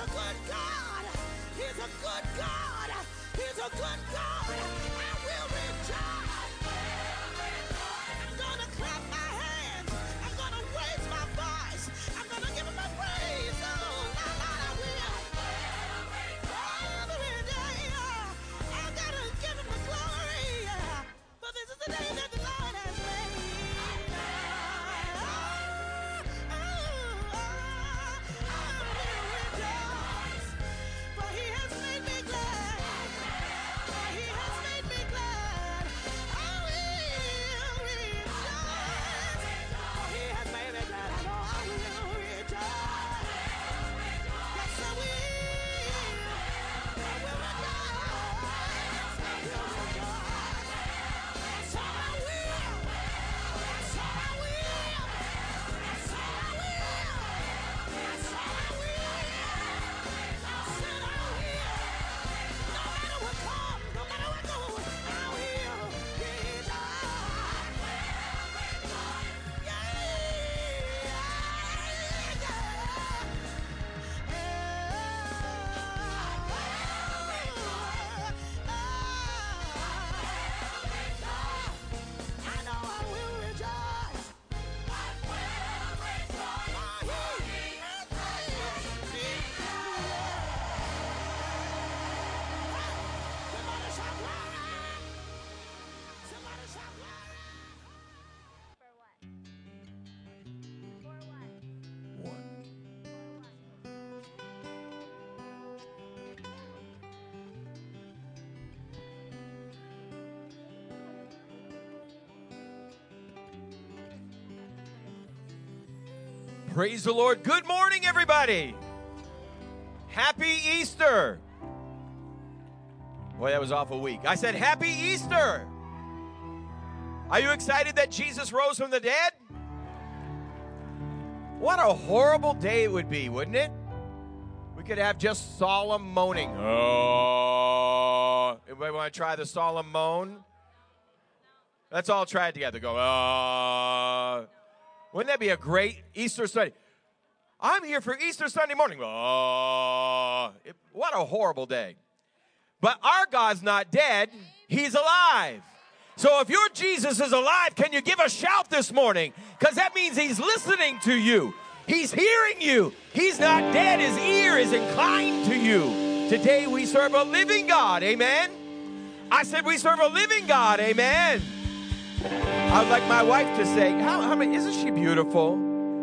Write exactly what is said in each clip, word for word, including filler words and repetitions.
good God. He's a good God. He's a good God. I will rejoice. I'm going to clap my hands. I'm going to raise my voice. I'm going to give him my praise. Oh, Lord, I will. Every day, I'm going to give him the glory. For this is the day that the Lord has made. Praise the Lord. Good morning, everybody. Happy Easter. Boy, that was awful weak. I said, Happy Easter. Are you excited that Jesus rose from the dead? What a horrible day it would be, wouldn't it? We could have just solemn moaning. Oh. Everybody want to try the solemn moan? Let's all try it together. Go, oh. Wouldn't that be a great Easter Sunday? I'm here for Easter Sunday morning. Oh, it, what a horrible day. But our God's not dead. He's alive. So if your Jesus is alive, can you give a shout this morning? Because that means he's listening to you. He's hearing you. He's not dead. His ear is inclined to you. Today we serve a living God. Amen. I said we serve a living God. Amen. I would like my wife to say, how, how many, isn't she beautiful?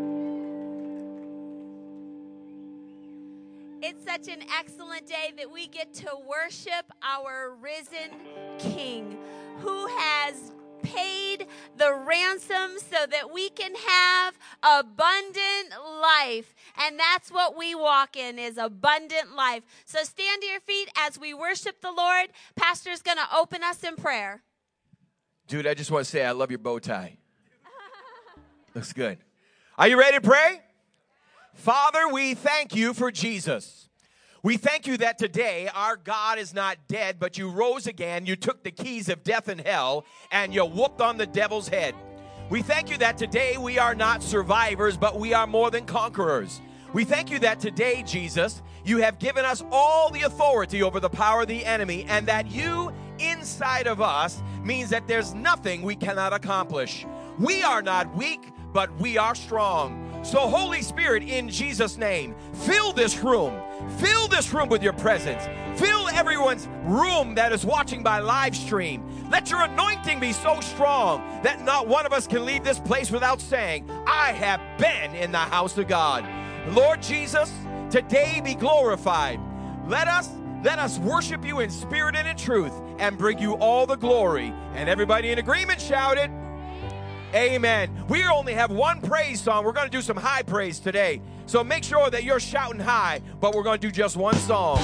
It's such an excellent day that we get to worship our risen King who has paid the ransom so that we can have abundant life. And that's what we walk in, is abundant life. So stand to your feet as we worship the Lord. Pastor's going to open us in prayer. Dude, I just want to say I love your bow tie. Looks good. Are you ready to pray? Father, we thank you for Jesus. We thank you that today our God is not dead, but you rose again. You took the keys of death and hell, and you whooped on the devil's head. We thank you that today we are not survivors, but we are more than conquerors. We thank you that today, Jesus, you have given us all the authority over the power of the enemy, and that you inside of us means that there's nothing we cannot accomplish. We are not weak, but we are strong. So Holy Spirit, in Jesus' name, fill this room. Fill this room with your presence. Fill everyone's room that is watching by live stream. Let your anointing be so strong that not one of us can leave this place without saying, I have been in the house of God. Lord Jesus, today be glorified. Let us Let us worship you in spirit and in truth and bring you all the glory. And everybody in agreement shouted, Amen. We only have one praise song. We're going to do some high praise today. So make sure that you're shouting high, but we're going to do just one song.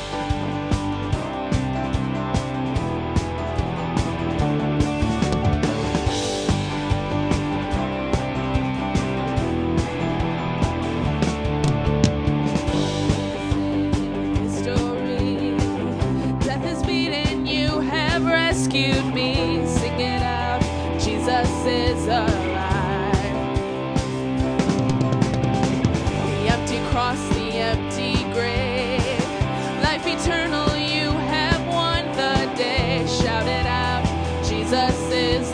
Rescued me, sing it out, Jesus is alive. The empty cross, the empty grave. is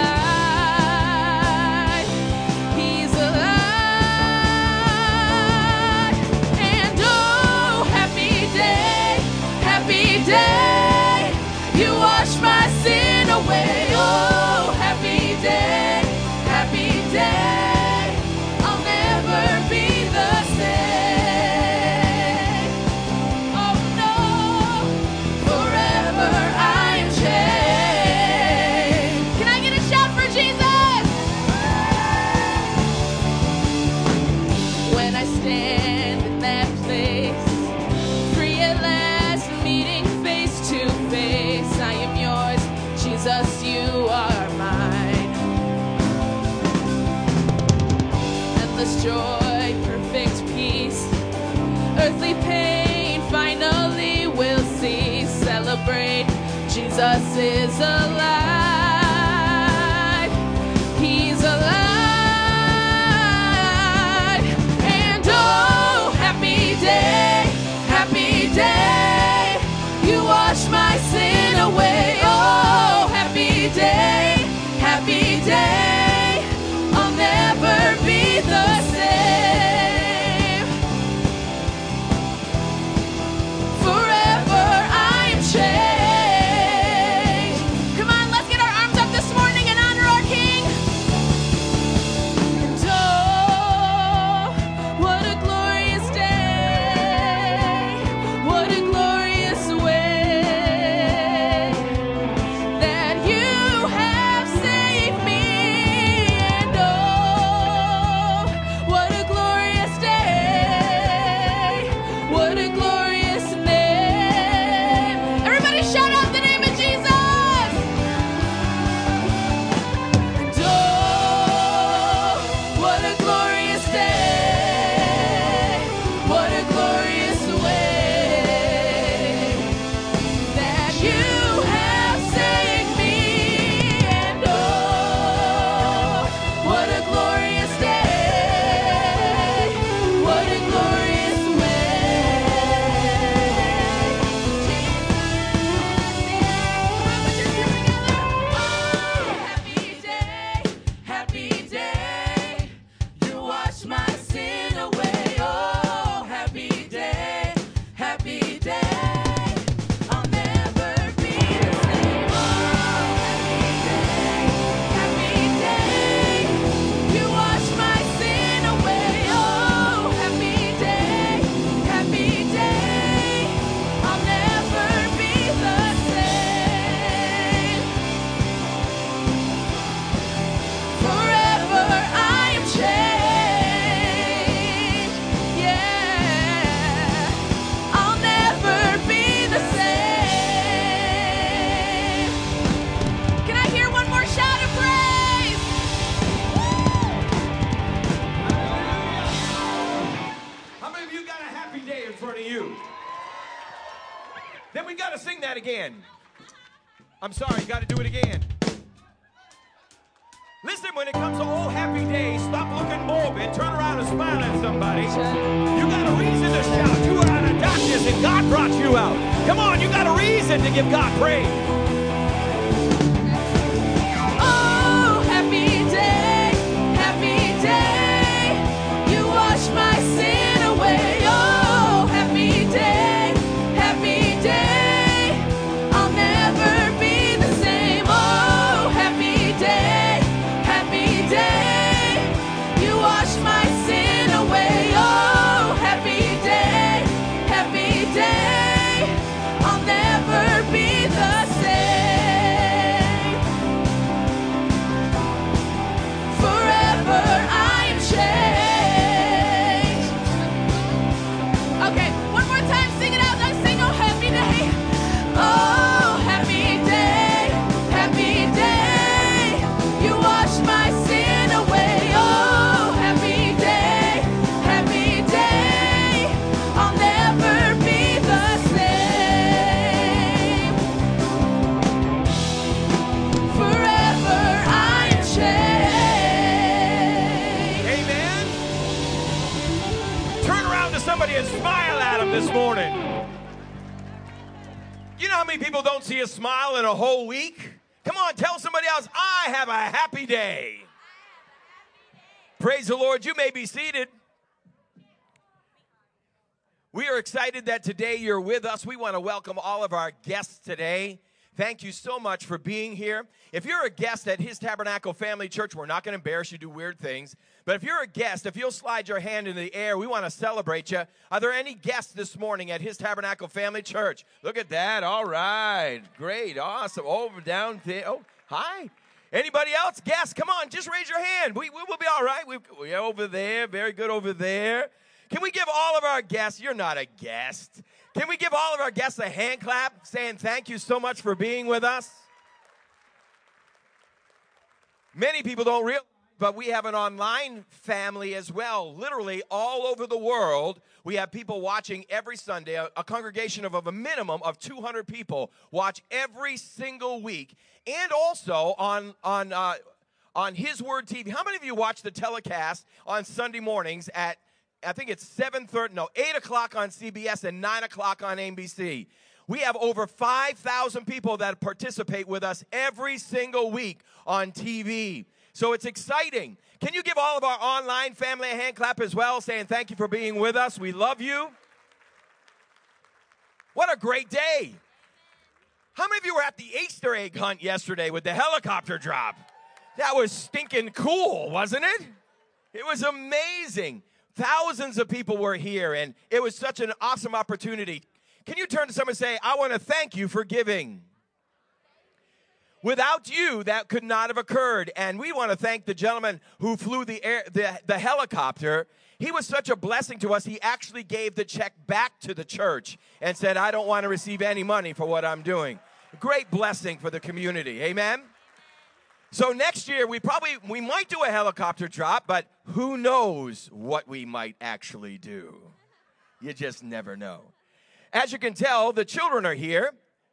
alive. He's alive. And oh, happy day, happy day. You wash my sin away. Oh, happy day, happy day. I'll never be the same. Oh no, forever I'm changed. Can I get a shout for Jesus? When I stand in that place, free at last, meeting face to face, I am yours, Jesus, you are mine. Endless joy, perfect peace, earthly pain finally will cease. Celebrate, Jesus is alive. He's alive. And oh, happy day, happy day. You wash my sin away. Oh, happy day, happy day. I'll never be the same. Forever I'm changed. Come on, let's get our arms up this morning and honor our King. And oh, what a glorious day. What a glorious way that you have saved me. And oh, what a glorious day. What a glorious name. Everybody shout out the name of Jesus. And oh, what a glorious day. What a glorious way that you have saved me. And oh, what a glorious day. What a glorious Happy day, you wash my sin away. Oh, happy day, happy day. I'll never be the same. Oh, happy day, happy day. You wash my sin away. Oh, happy day, happy day. I'll never be the same. Forever I am changed. Yeah, I'll never be the same. Can I hear one more shout of praise? How many of you got a happy day in front of you? Then we got to sing that again. I'm sorry, got to do it again. Listen, when it comes to old happy days, stop looking morbid. Turn around and smile at somebody. You got a reason to shout. You were out of darkness and God brought you out. Come on, you got a reason to give God praise. Oh, happy day, happy day. You wash my sin away. Oh, happy day, happy day. I'll never be the same. Oh, happy day, happy day. You wash my sin away. Oh, happy day, happy day. I'll never be the same. Forever I'm changed. Okay, one more time, sing it out. Let's sing, oh, happy day. Oh, happy day, happy day. You wash my sin away. Oh, happy day, happy day. I'll never be the same. Forever I'm changed. Amen. Turn around to somebody and smile at them this morning. You know how many people don't see a smile in a whole week? Come on, tell somebody else, I have a happy day. Praise the Lord. You may be seated. We are excited that today you're with us. We want to welcome all of our guests today. Thank you so much for being here. If you're a guest at His Tabernacle Family Church, we're not going to embarrass you, do weird things. But if you're a guest, if you'll slide your hand into the air, we want to celebrate you. Are there any guests this morning at His Tabernacle Family Church? Look at that. All right. Great. Awesome. Over, down, there. Oh, hi. Anybody else? Guests, come on. Just raise your hand. We, we will be all right. We, we're over there. Very good over there. Can we give all of our guests, you're not a guest. Can we give all of our guests a hand clap saying thank you so much for being with us? Many people don't realize, but we have an online family as well. Literally all over the world, we have people watching every Sunday. A, a congregation of, of a minimum of two hundred people watch every single week. And also on, on, uh, on His Word T V. How many of you watch the telecast on Sunday mornings at I think it's seven thirty, no, eight o'clock on C B S and nine o'clock on N B C. We have over five thousand people that participate with us every single week on T V. So it's exciting. Can you give all of our online family a hand clap as well, saying thank you for being with us. We love you. What a great day. How many of you were at the Easter egg hunt yesterday with the helicopter drop? That was stinking cool, wasn't it? It was amazing. Thousands of people were here, and it was such an awesome opportunity. Can you turn to someone and say, I want to thank you for giving. Without you, that could not have occurred. And we want to thank the gentleman who flew the, air, the, the helicopter. He was such a blessing to us, he actually gave the check back to the church and said, I don't want to receive any money for what I'm doing. Great blessing for the community. Amen? So next year, we probably, we might do a helicopter drop, but who knows what we might actually do. You just never know. As you can tell, the children are here.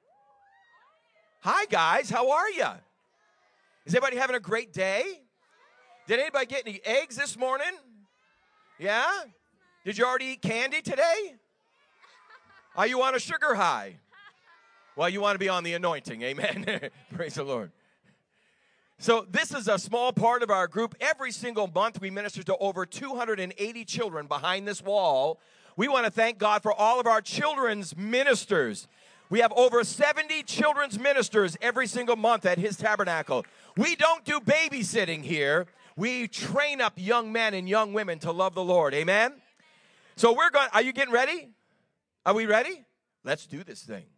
Hi, guys. How are you? Is everybody having a great day? Did anybody get any eggs this morning? Yeah? Did you already eat candy today? Are you on a sugar high? Well, you want to be on the anointing. Amen. Praise the Lord. So this is a small part of our group. Every single month we minister to over two hundred eighty children behind this wall. We want to thank God for all of our children's ministers. We have over seventy children's ministers every single month at His Tabernacle. We don't do babysitting here. We train up young men and young women to love the Lord. Amen? So we're going, are you getting ready? Are we ready? Let's do this thing.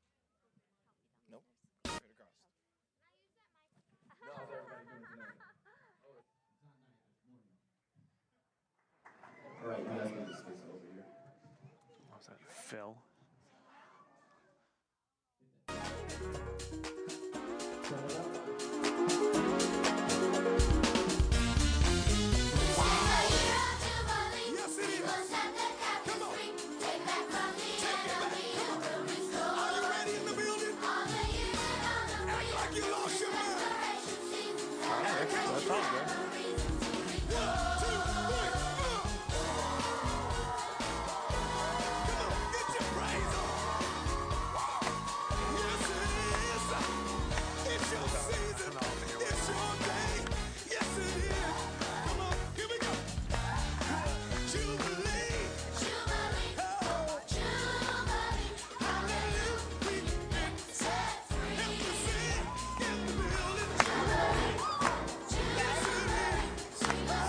All right, you guys can just face over here. What was that, Phil? Yes, it is. Come on. Take back from the enemy. Come on. Are you ready in the building? Act like you lost your mind. All right, that's all good. One, two, three, four. Come on, get your praise on. Yes, it is. It's your season. It's your day. Yes, it is. Come on, here we go. Jubilee. Oh, hallelujah. We've been set free. Help us sing in the building. Yes, it is.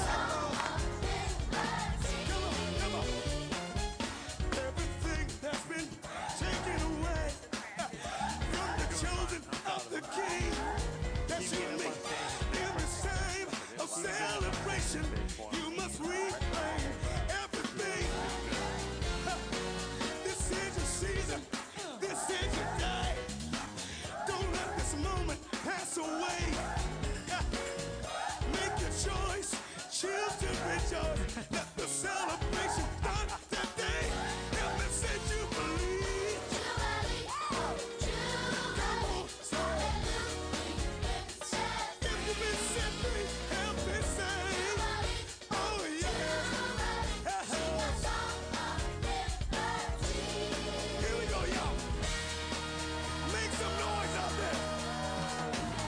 Come on, come on. Everything that's been taken away from the children of the King. That's you and me. In the same of celebration, you must reclaim everything. This is your season. This is your day. Don't let this moment pass away. Make your choice. Choose to rejoice. Let the celebration start today. Help me say jubilee. Come on, say. If you've been set free, help me say. Oh yeah. Here we go, y'all. Make some noise out there.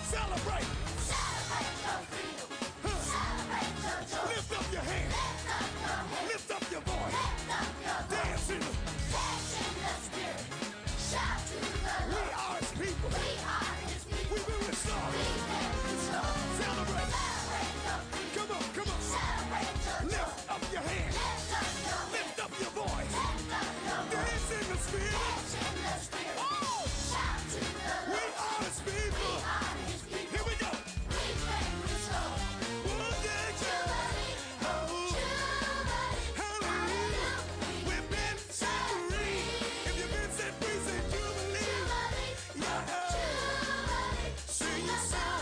Celebrate. Huh. Lift up your hands. Lift up your voice. Dance in the We are his people. We've been restored. Celebrate. Come on, come on. Lift up your hands. Lift up your voice. Dance in the spirit. Oh! We are his people. Here we go. One day, oh, hallelujah. We've been set free. If you've been set free, say jubilee. Yeah. Sing your song.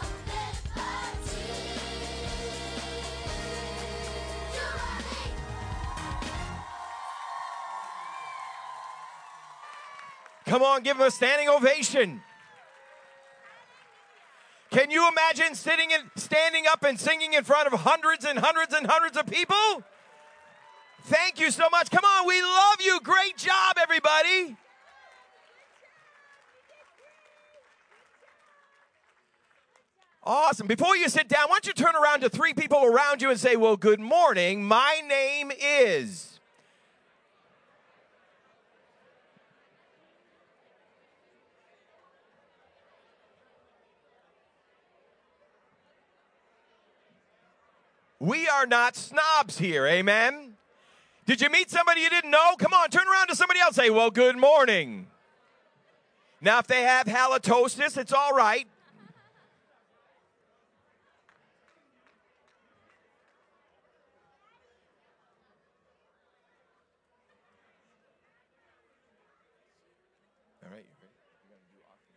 Come on, give him a standing ovation. Can you imagine sitting and standing up and singing in front of hundreds and hundreds and hundreds of people? Thank you so much. Come on, we love you. Great job, everybody. Awesome. Before you sit down, why don't you turn around to three people around you and say, well, good morning. My name is... We are not snobs here, amen? Did you meet somebody you didn't know? Come on, turn around to somebody else and say, well, good morning. Now, if they have halitosis, it's all right. All right, you ready? You're gonna do awesome.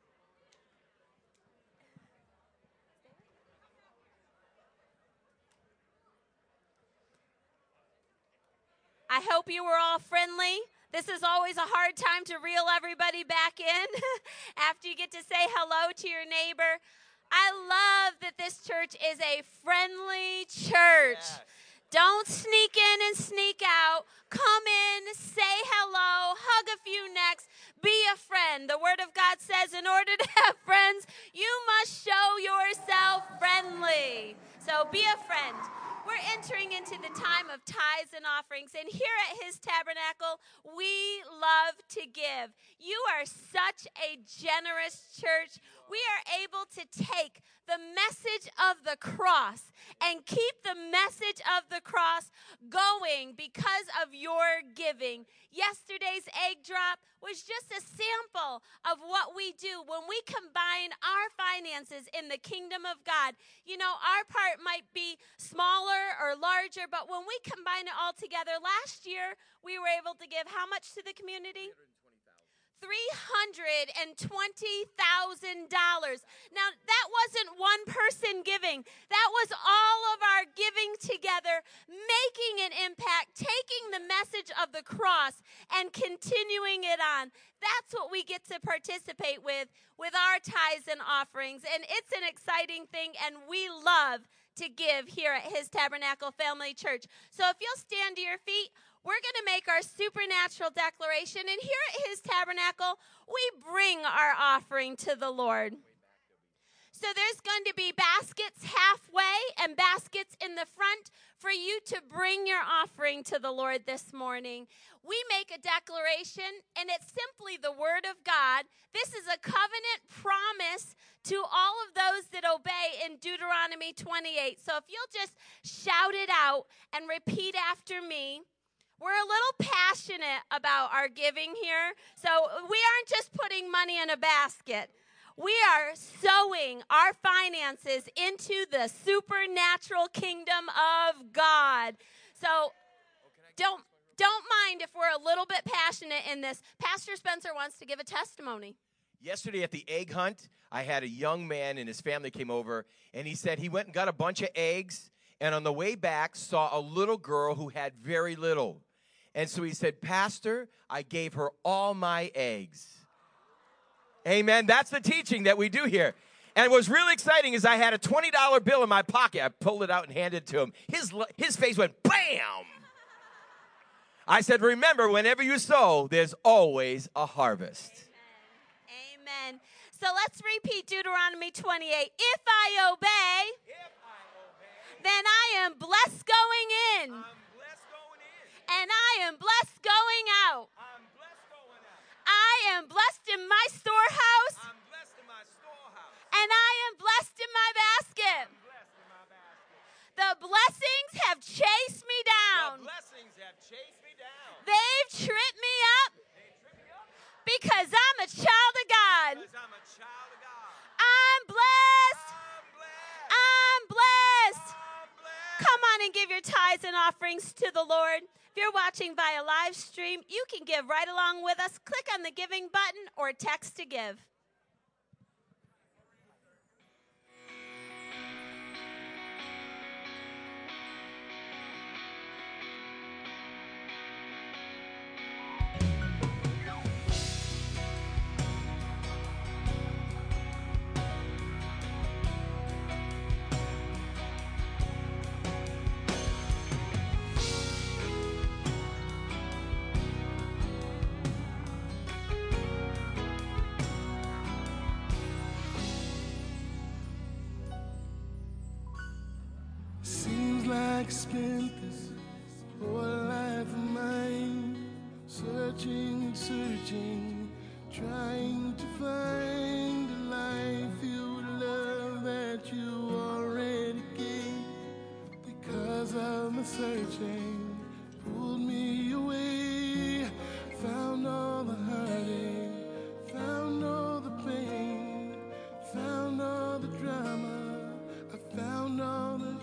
I hope you were all friendly. This is always a hard time to reel everybody back in after you get to say hello to your neighbor. I love that this church is a friendly church. Yes. Don't sneak in and sneak out. Come in, say hello, hug a few necks, be a friend. The Word of God says in order to have friends, you must show yourself friendly. So be a friend. We're entering into the time of tithes and offerings, and here at His Tabernacle, we love to give. You are such a generous church. We are able to take the message of the cross and keep the message of the cross going because of your giving. Yesterday's egg drop was just a sample of what we do when we combine our finances in the kingdom of God. You know, our part might be smaller or larger, but when we combine it all together, last year we were able to give how much to the community? three hundred twenty thousand dollars. Now, that wasn't one person giving. That was all of our giving together, making an impact, taking the message of the cross and continuing it on. That's what we get to participate with, with our tithes and offerings. And it's an exciting thing, and we love to give here at His Tabernacle Family Church. So if you'll stand to your feet, we're going to make our supernatural declaration. And here at His Tabernacle, we bring our offering to the Lord. So there's going to be baskets halfway and baskets in the front for you to bring your offering to the Lord this morning. We make a declaration, and it's simply the Word of God. This is a covenant promise to all of those that obey in Deuteronomy twenty-eight. So if you'll just shout it out and repeat after me. We're a little passionate about our giving here, so we aren't just putting money in a basket. We are sowing our finances into the supernatural kingdom of God. So don't, don't mind if we're a little bit passionate in this. Pastor Spencer wants to give a testimony. Yesterday at the egg hunt, I had a young man and his family came over, and he said he went and got a bunch of eggs, and on the way back saw a little girl who had very little. And so he said, Pastor, I gave her all my eggs. Amen. That's the teaching that we do here. And what's really exciting is I had a twenty dollar bill in my pocket. I pulled it out and handed it to him. His, his face went, bam! I said, remember, whenever you sow, there's always a harvest. Amen. Amen. So let's repeat Deuteronomy twenty-eight. If I obey, If I obey, then I am blessed going in, I'm blessed going in. and I am blessed going out. I'm blessed going out. I am blessed in my storehouse, I'm blessed in my storehouse. and I am blessed in my basket. I'm blessed in my basket. The blessings have chased me The down. blessings have chased me down. They've tripped me up They trip me up because I'm a child of God. because I'm a child of God. I'm blessed. I'm blessed. I'm blessed. I'm blessed. Come on and give your tithes and offerings to the Lord. If you're watching via live stream, you can give right along with us. Click on the giving button or text to give. Seems like I spent this whole life of mine searching and searching, trying to find a life filled with love that you already gave. Because of my searching, pulled me away, found all the heartache, found all the pain, found all the drama, I found all the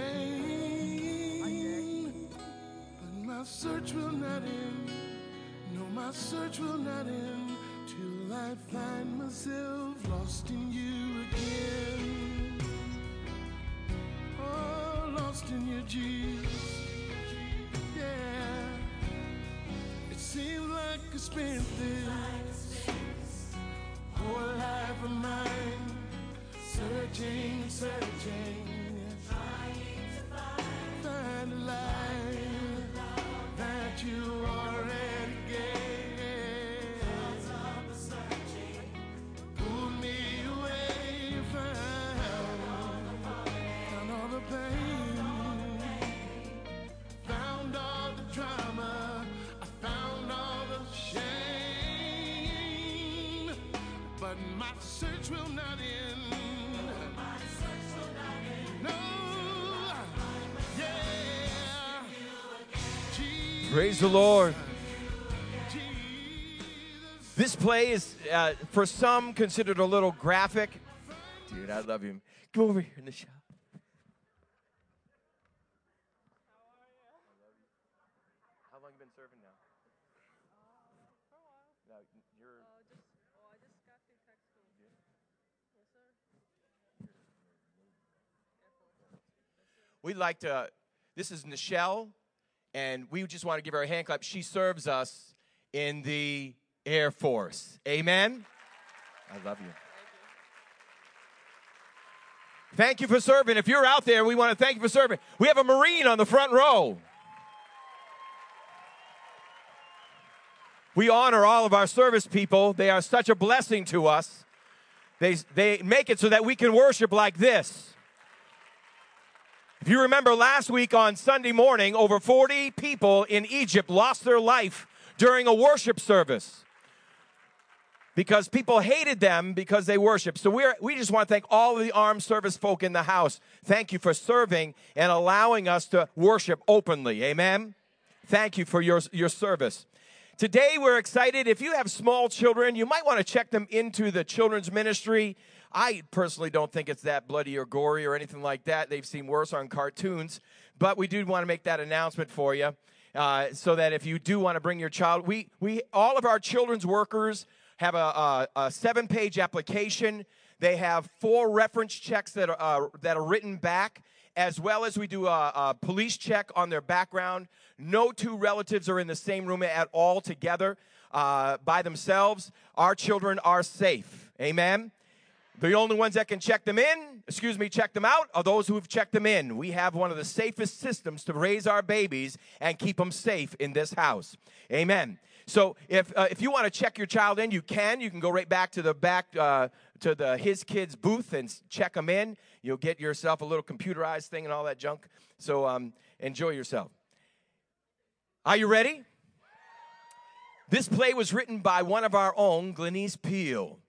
shame. But my search will not end, no, my search will not end, till I find myself lost in you again. Oh, lost in you, Jesus. Yeah. It seems like I spent this whole life of mine searching, searching, trying to find a life that you already gave. Pull me away, found, found all the pain, found all the drama, I found all the shame. But my search will not end. No, yeah. Praise the Lord. Jesus. This play is, uh, for some, considered a little graphic. Dude, I love you. Go over here in the shop. How long you been serving now? No, you're. We'd like to, this is Nichelle, and we just want to give her a hand clap. She serves us in the Air Force. Amen? I love you. Thank you for serving. If you're out there, we want to thank you for serving. We have a Marine on the front row. We honor all of our service people. They are such a blessing to us. They, they make it so that we can worship like this. If you remember last week on Sunday morning, over forty people in Egypt lost their life during a worship service because people hated them because they worshiped. So we're, we just want to thank all of the armed service folk in the house. Thank you for serving and allowing us to worship openly. Amen? Thank you for your, your service. Today we're excited. If you have small children, you might want to check them into the children's ministry. I personally don't think it's that bloody or gory or anything like that. They've seen worse on cartoons. But we do want to make that announcement for you uh, so that if you do want to bring your child, we, we all of our children's workers have a, a, a seven-page application. They have four reference checks that are, uh, that are written back, as well as we do a, a police check on their background. No two relatives are in the same room at all together uh, by themselves. Our children are safe. Amen? The only ones that can check them in, excuse me, check them out, are those who have checked them in. We have one of the safest systems to raise our babies and keep them safe in this house. Amen. So if uh, if you want to check your child in, you can. You can go right back to the back uh, to the His Kids booth and check them in. You'll get yourself a little computerized thing and all that junk. So um, enjoy yourself. Are you ready? This play was written by one of our own, Glenise Peel.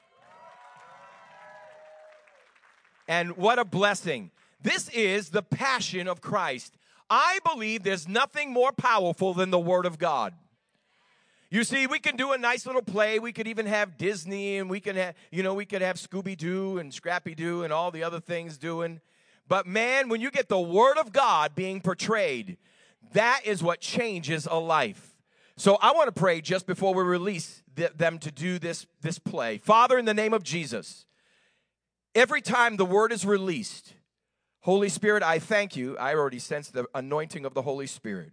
And what a blessing. This is the Passion of Christ. I believe there's nothing more powerful than the Word of God. You see, we can do a nice little play. We could even have Disney, and we can have, you know, we could have Scooby-Doo and Scrappy-Doo and all the other things doing. But man, when you get the Word of God being portrayed, that is what changes a life. So I want to pray just before we release th- them to do this, this play. Father, in the name of Jesus, every time the word is released, Holy Spirit, I thank you. I already sense the anointing of the Holy Spirit.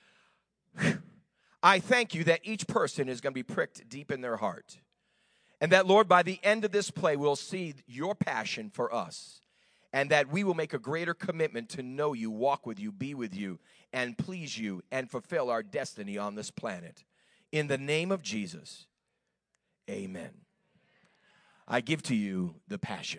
I thank you that each person is going to be pricked deep in their heart. And that, Lord, by the end of this play, we'll see your passion for us. And that we will make a greater commitment to know you, walk with you, be with you, and please you, and fulfill our destiny on this planet. In the name of Jesus, amen. I give to you the passion.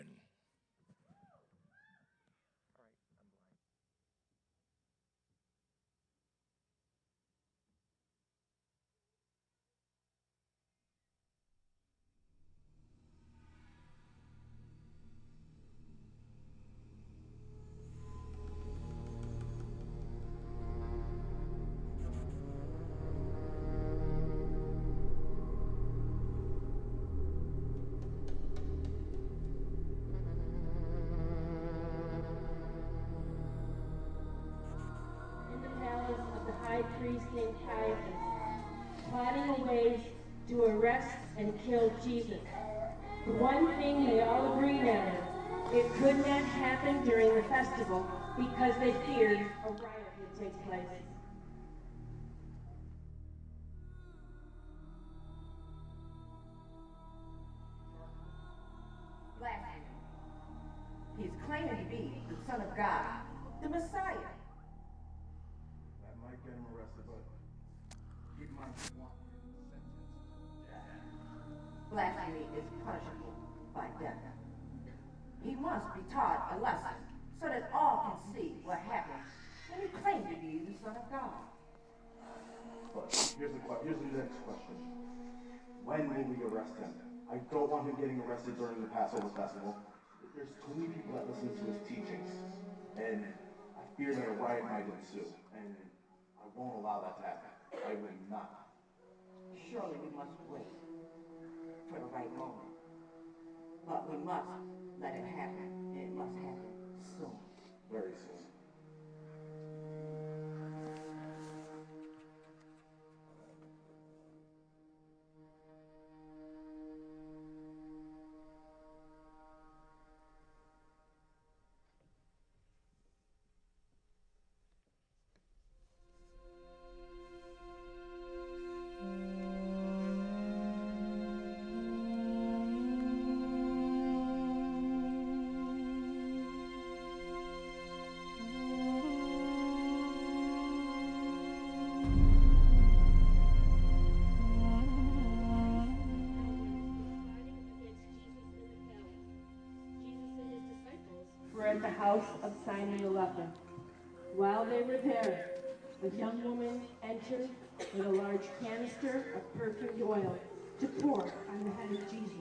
Priest named Caiaphas, plotting a way to arrest and kill Jesus. The one thing they all agreed on, it could not happen during the festival because they feared a riot would take place. Blasphemy. He's claiming to be the Son of God, the Messiah. Might get him arrested, but he might want him sentenced to death. Blasphemy is punishable by death. He must be taught a lesson so that all can see what happened when he claimed to be the Son of God. But here's the, que- here's the next question. When will we arrest him? I don't want him getting arrested during the Passover festival. There's too many people that listen to his teachings, and I fear that a riot might ensue. And I won't allow that to happen. I will not. Surely we must wait for the right moment. But we must let it happen, and it must happen soon. Very soon. At the house of Simon the leper. While they were there, a young woman entered with a large canister of perfumed oil to pour on the head of Jesus.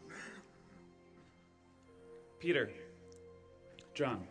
Peter, John,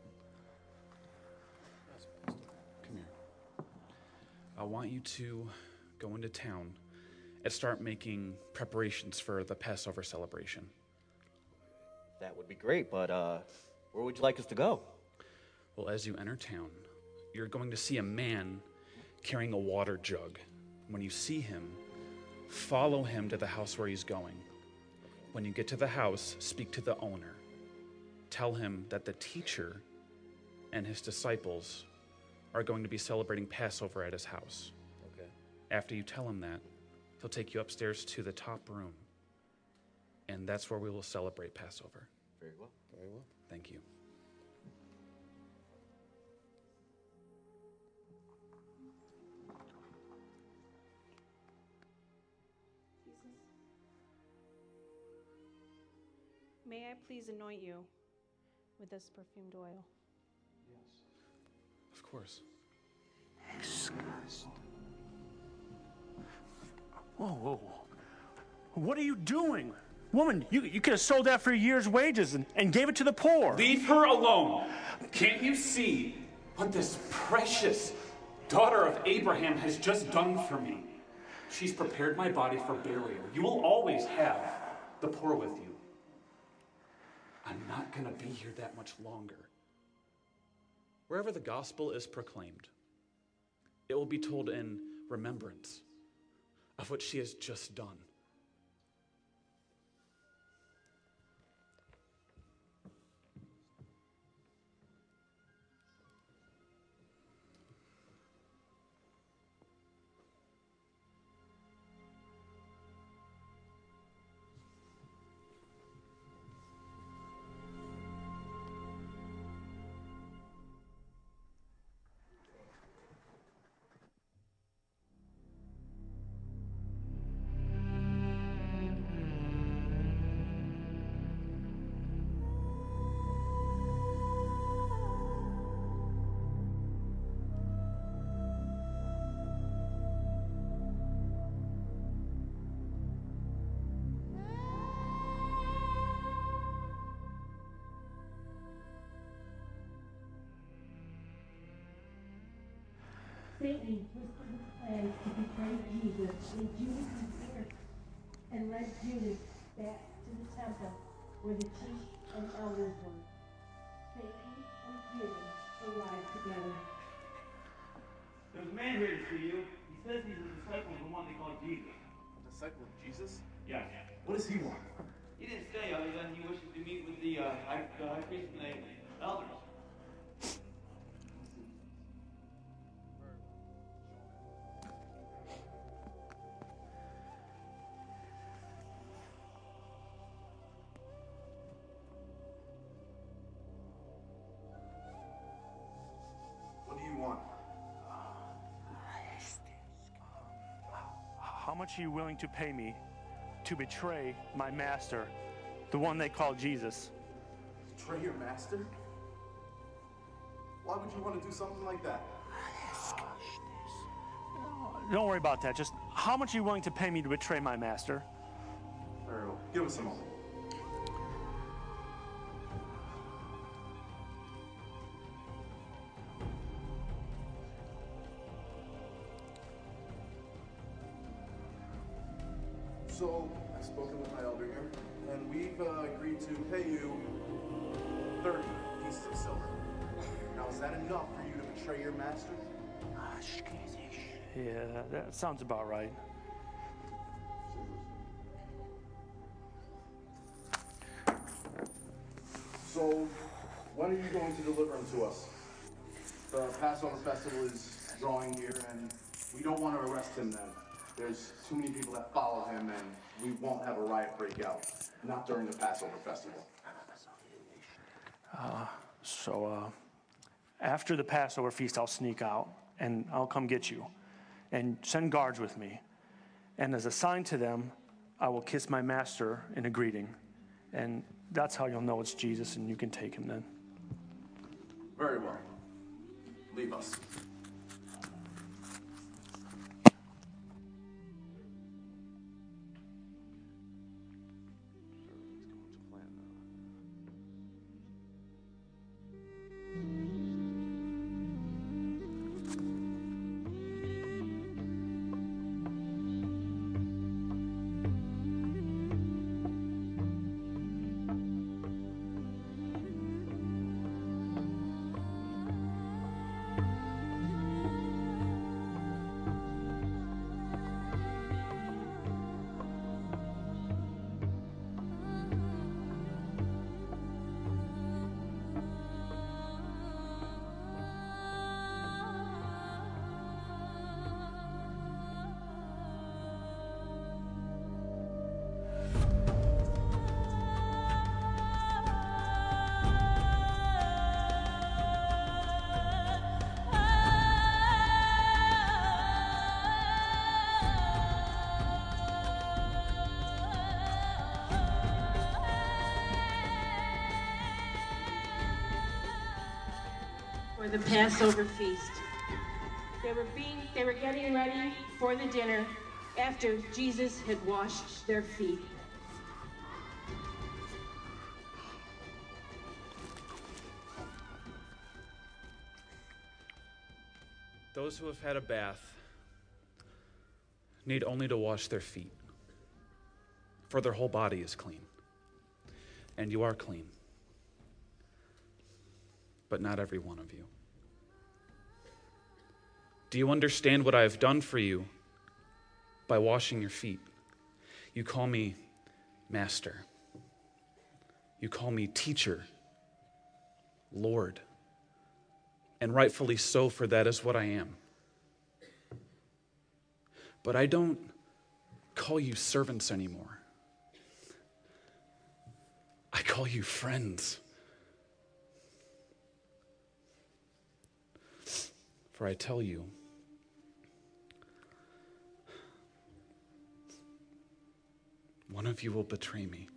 come here. I want you to go into town and start making preparations for the Passover celebration. That would be great, but uh, where would you like us to go? Well, as you enter town, you're going to see a man carrying a water jug. When you see him, follow him to the house where he's going. When you get to the house, speak to the owner. Tell him that the teacher and his disciples are going to be celebrating Passover at his house. Okay. After you tell him that, he'll take you upstairs to the top room. and that's where we will celebrate Passover. Very well. Very well. Thank you. May I please anoint you with this perfumed oil? Yes. Of course. Whoa, whoa, whoa. What are you doing? Woman, you, you could have sold that for a year's wages and, and gave it to the poor. Leave her alone. Can't you see what this precious daughter of Abraham has just done for me? She's prepared my body for burial. You will always have the poor with you. I'm not going to be here that much longer. Wherever the gospel is proclaimed, it will be told in remembrance of what she has just done. Satan twisted his plans to betray Jesus in Judas' ear and led Judas back to the temple where the chief and elders were. Satan and Judas arrived together. There's a man here to see you. He says he's a disciple of the one they call Jesus. A disciple of Jesus? Yeah. What does he want? He didn't say other than he wishes to meet with the uh, high, the high priest and the elders. How much are you willing to pay me to betray my master, the one they call Jesus? Betray your master? Why would you want to do something like that? Don't worry about that. Just how much are you willing to pay me to betray my master? Very well. Give us a moment. So, I've spoken with my elder here, and we've uh, agreed to pay you thirty pieces of silver. Now, is that enough for you to betray your master? Yeah, that sounds about right. So, when are you going to deliver him to us? The Passover festival is drawing near, and we don't want to arrest him then. There's too many people that follow him, and we won't have a riot break out. Not during the Passover festival. Uh, so, uh, after the Passover feast, I'll sneak out, and I'll come get you, and send guards with me. And as a sign to them, I will kiss my master in a greeting. And that's how you'll know it's Jesus, and you can take him then. Very well. Leave us. for the Passover feast. They were being, they were getting ready for the dinner after Jesus had washed their feet. Those who have had a bath need only to wash their feet, for their whole body is clean. And you are clean, but not every one of you. Do you understand what I have done for you by washing your feet? You call me Master. You call me Teacher, Lord. And rightfully so, for that is what I am. But I don't call you servants anymore. I call you friends. For I tell you, one of you will betray me.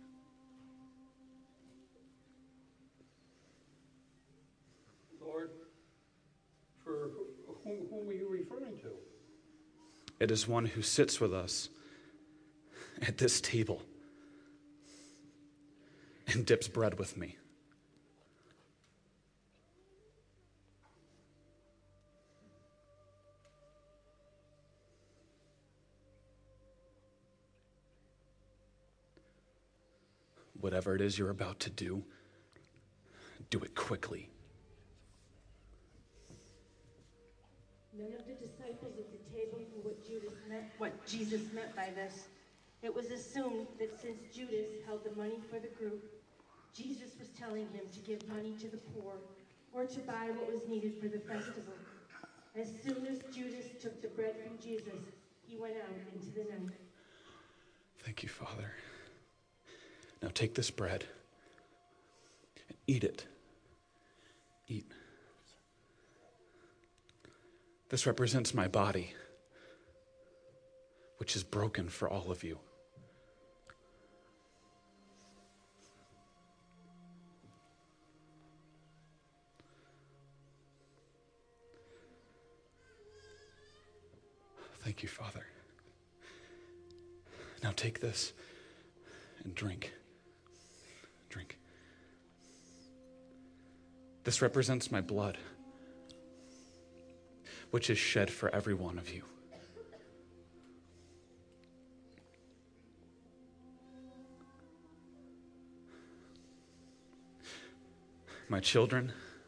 Lord, for whom, whom are you referring to? It is one who sits with us at this table and dips bread with me. Whatever it is you're about to do, do it quickly. None of the disciples at the table knew what Judas meant, what Jesus meant by this. It was assumed that since Judas held the money for the group, Jesus was telling him to give money to the poor or to buy what was needed for the festival. As soon as Judas took the bread from Jesus, he went out into the night. Thank you, Father. Now take this bread and eat it. Eat. This represents my body, which is broken for all of you. Thank you, Father. Now take this and drink. Drink. This represents my blood, which is shed for every one of you. My children,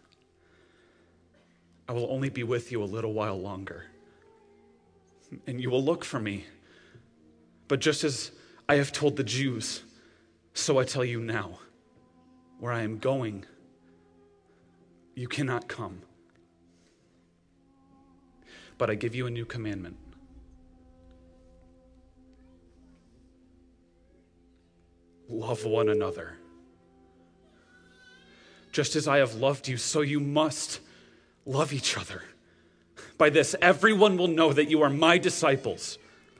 I will only be with you a little while longer, and you will look for me. But just as I have told the Jews, so I tell you now, where I am going, you cannot come. But I give you a new commandment. Love one another. Just as I have loved you, so you must love each other. By this, everyone will know that you are my disciples.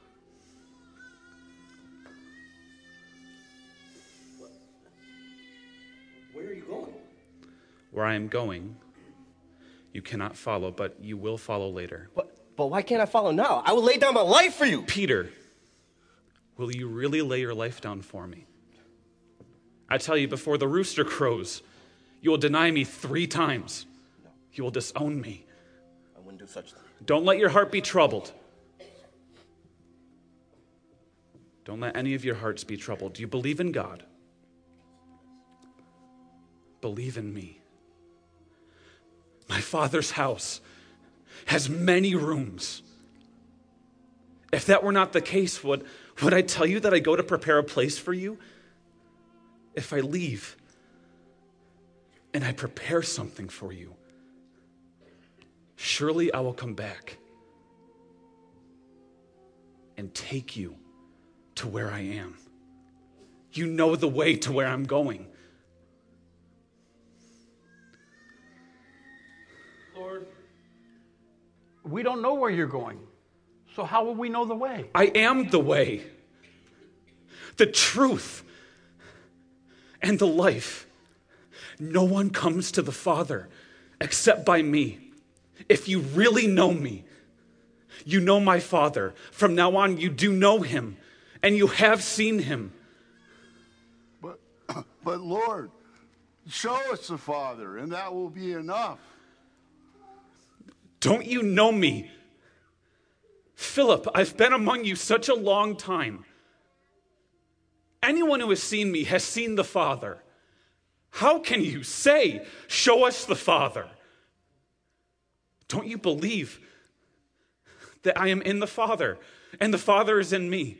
Where are you going? Where I am going, you cannot follow, but you will follow later. But, but why can't I follow now? I will lay down my life for you. Peter, will you really lay your life down for me? I tell you, before the rooster crows, you will deny me three times. No. You will disown me. I wouldn't do such thing. Don't let your heart be troubled. Don't let any of your hearts be troubled. Do you believe in God? Believe in me. My Father's house has many rooms. If that were not the case, would, would I tell you that I go to prepare a place for you? If I leave and I prepare something for you, surely I will come back and take you to where I am. You know the way to where I'm going. Lord, we don't know where you're going, so how will we know the way? I am the way, the truth, and the life. No one comes to the Father except by me. If you really know me, you know my Father. From now on, you do know him, and you have seen him. But, but Lord, show us the Father, and that will be enough. Don't you know me? Philip, I've been among you such a long time. Anyone who has seen me has seen the Father. How can you say, show us the Father? Don't you believe that I am in the Father, and the Father is in me?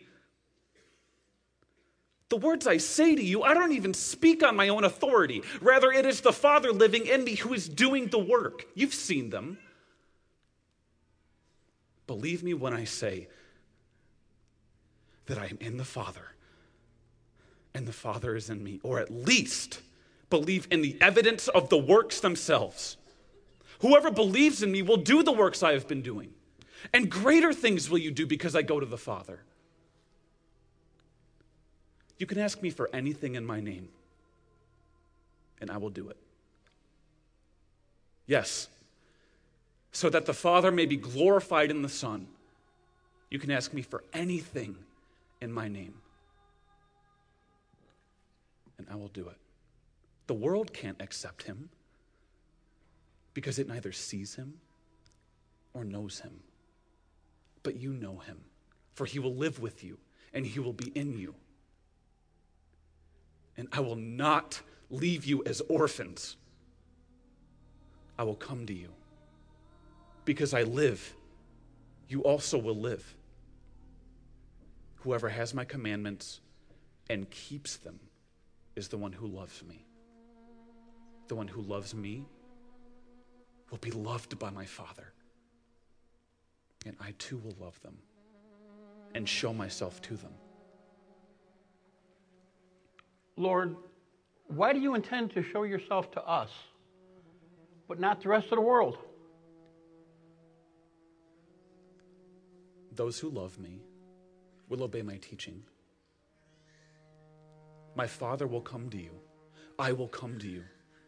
The words I say to you, I don't even speak on my own authority. Rather, it is the Father living in me who is doing the work. You've seen them. Believe me when I say that I am in the Father, and the Father is in me, or at least believe in the evidence of the works themselves. Whoever believes in me will do the works I have been doing, and greater things will you do because I go to the Father. You can ask me for anything in my name, and I will do it. Yes, so that the Father may be glorified in the Son. You can ask me for anything in my name, and I will do it. The world can't accept him because it neither sees him or knows him. But you know him, for he will live with you, and he will be in you. And I will not leave you as orphans. I will come to you. Because I live, you also will live. Whoever has my commandments and keeps them is the one who loves me. The one who loves me will be loved by my Father. And I too will love them and show myself to them. Lord, why do you intend to show yourself to us, but not the rest of the world? Those who love me will obey my teaching. My Father will come to you. I will come to you.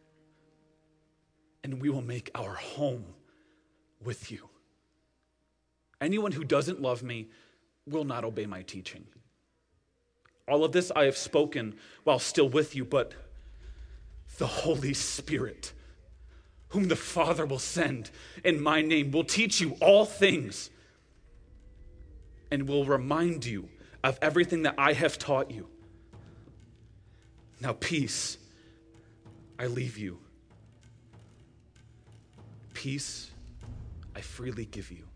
And we will make our home with you. Anyone who doesn't love me will not obey my teaching. All of this I have spoken while still with you, but the Holy Spirit, whom the Father will send in my name, will teach you all things and will remind you of everything that I have taught you. Now, peace I leave you. Peace I freely give you.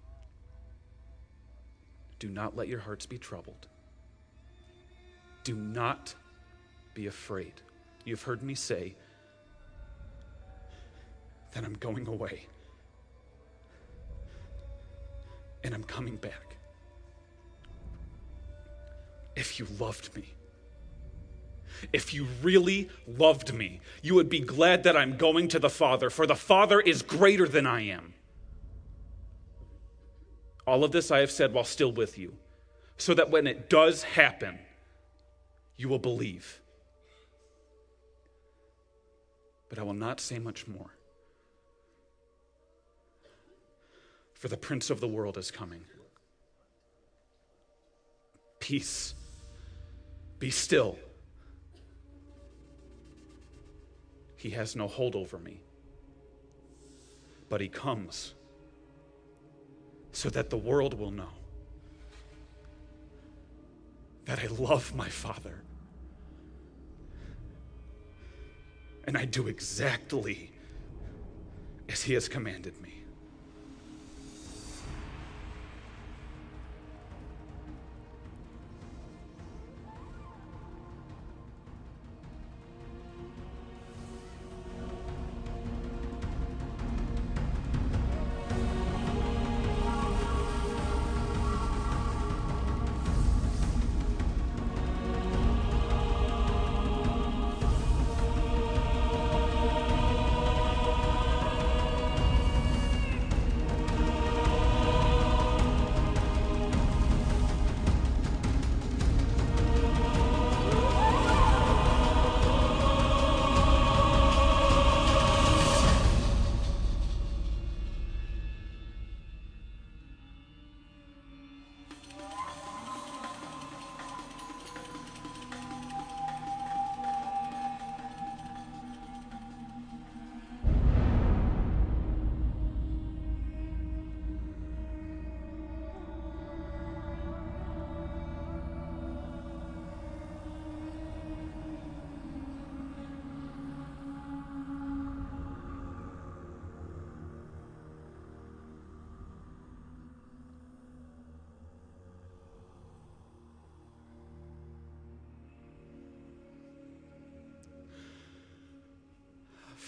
Do not let your hearts be troubled. Do not be afraid. You've heard me say that I'm going away and I'm coming back. If you loved me, if you really loved me, you would be glad that I'm going to the Father, for the Father is greater than I am. All of this I have said while still with you, so that when it does happen, you will believe. But I will not say much more, for the Prince of the world is coming. Peace, be still. He has no hold over me, but he comes so that the world will know that I love my Father and I do exactly as he has commanded me.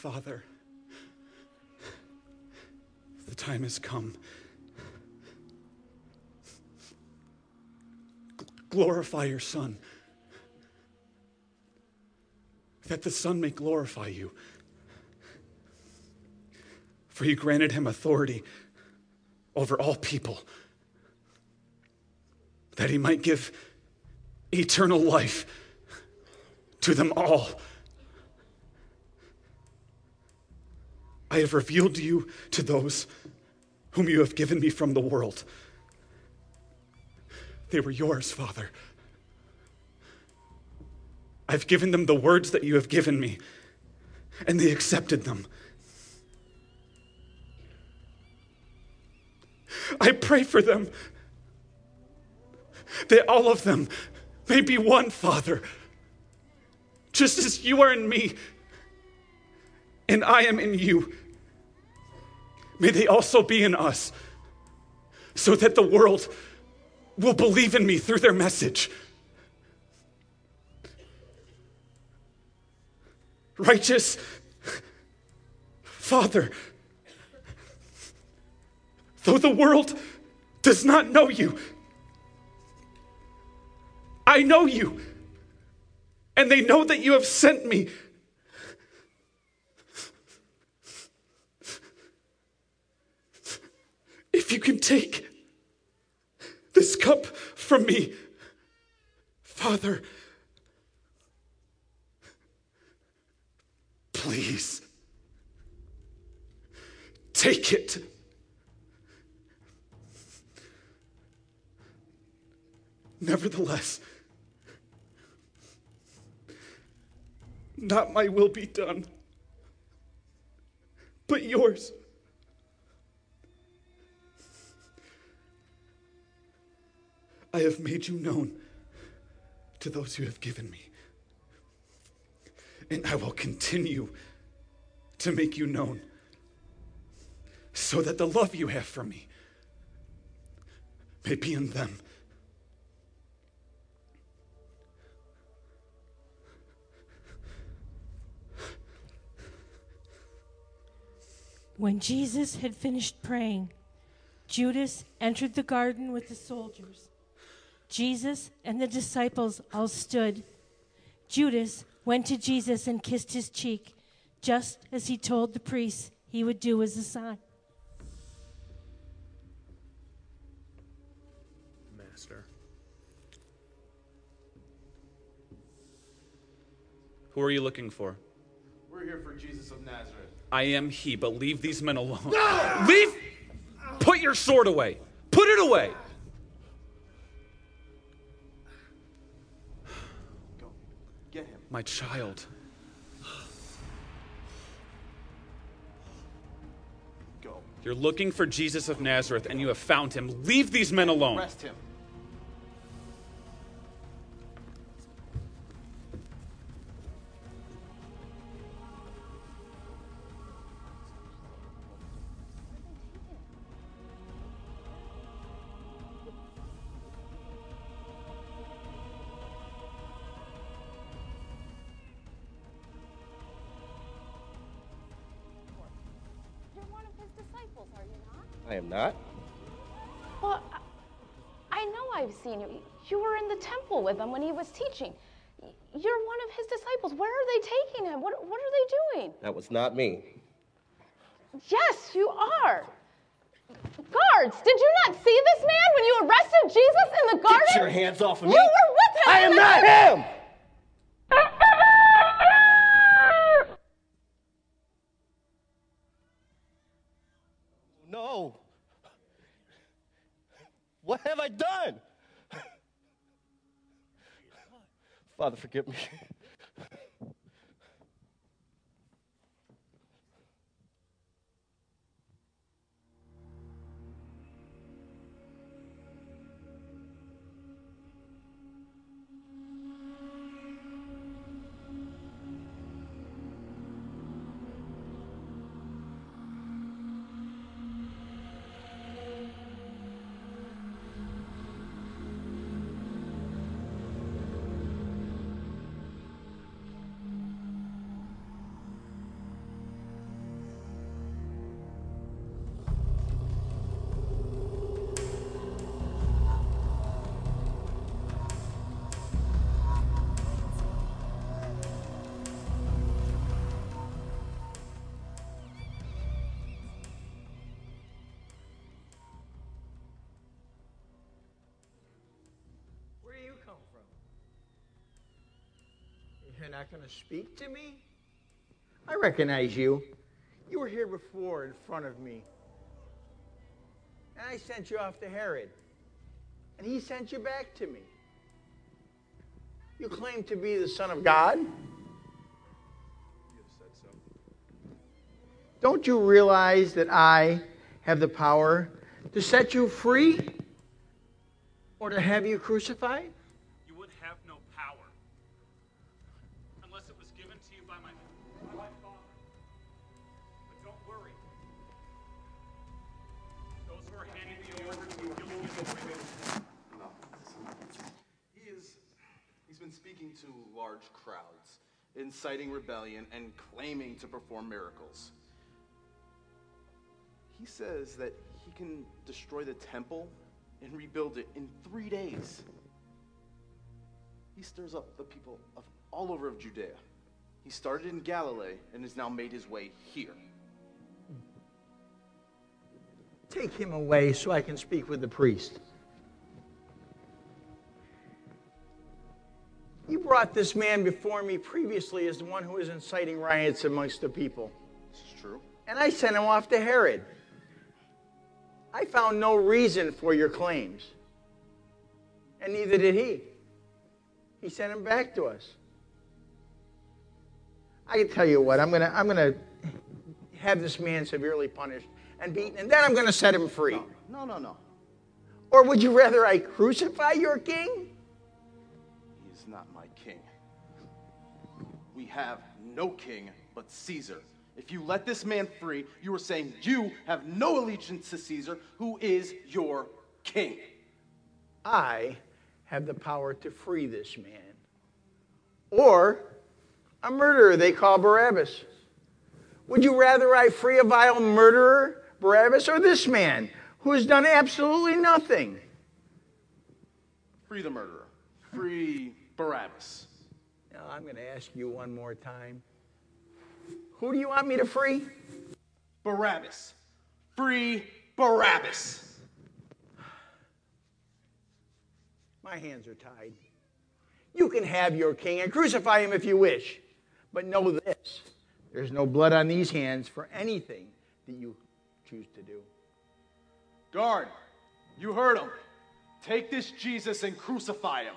Father, the time has come. G- glorify your Son, that the Son may glorify you. For you granted him authority over all people, that he might give eternal life to them all. I have revealed you to those whom you have given me from the world. They were yours, Father. I've given them the words that you have given me, and they accepted them. I pray for them, that all of them may be one, Father, just as you are in me and I am in you. May they also be in us, so that the world will believe in me through their message. Righteous Father, though the world does not know you, I know you, and they know that you have sent me. If you can take this cup from me, Father, please take it. Nevertheless, not my will be done, but yours. I have made you known to those you have given me, and I will continue to make you known, so that the love you have for me may be in them. When Jesus had finished praying, Judas entered the garden with the soldiers. Jesus and the disciples all stood. Judas went to Jesus and kissed his cheek, just as he told the priests he would do as a sign. Master. Who are you looking for? We're here for Jesus of Nazareth. I am he, but leave these men alone. No! Leave! Put your sword away. Put it away. Go. Get him. My child. Go. You're looking for Jesus of Nazareth, and you have found him. Leave these men alone. Arrest him. I am not. Well, I I know I've seen you. You were in the temple with him when he was teaching. You're one of his disciples. Where are they taking him? What, what are they doing? That was not me. Yes, you are. Guards, did you not see this man when you arrested Jesus in the garden? Get your hands off of me. You were with him. I am not him. No. What have I done? Father, forgive me. You're not going to speak to me? I recognize you. You were here before in front of me. And I sent you off to Herod. And he sent you back to me. You claim to be the Son of God? You have said so. Don't you realize that I have the power to set you free or to have you crucified? You would have no power unless it was given to you by my, my Father. But don't worry. Those who are handing the order to you, you'll No. He is, he's been speaking to large crowds, inciting rebellion and claiming to perform miracles. He says that he can destroy the temple and rebuild it in three days. He stirs up the people of all over of Judea. He started in Galilee and has now made his way here. Take him away so I can speak with the priest. You brought this man before me previously as the one who was inciting riots amongst the people. This is true. And I sent him off to Herod. I found no reason for your claims. And neither did he. He sent him back to us. I can tell you what, I'm gonna I'm gonna have this man severely punished and beaten, and then I'm gonna set him free. No, no, no. Or would you rather I crucify your king? He is not my king. We have no king but Caesar. If you let this man free, you are saying you have no allegiance to Caesar, who is your king. I have the power to free this man. Or a murderer they call Barabbas. Would you rather I free a vile murderer, Barabbas, or this man, who has done absolutely nothing? Free the murderer. Free Barabbas. Now, I'm going to ask you one more time. Who do you want me to free? Barabbas. Free Barabbas. My hands are tied. You can have your king and crucify him if you wish. But know this, there's no blood on these hands for anything that you choose to do. Guard, you heard him. Take this Jesus and crucify him.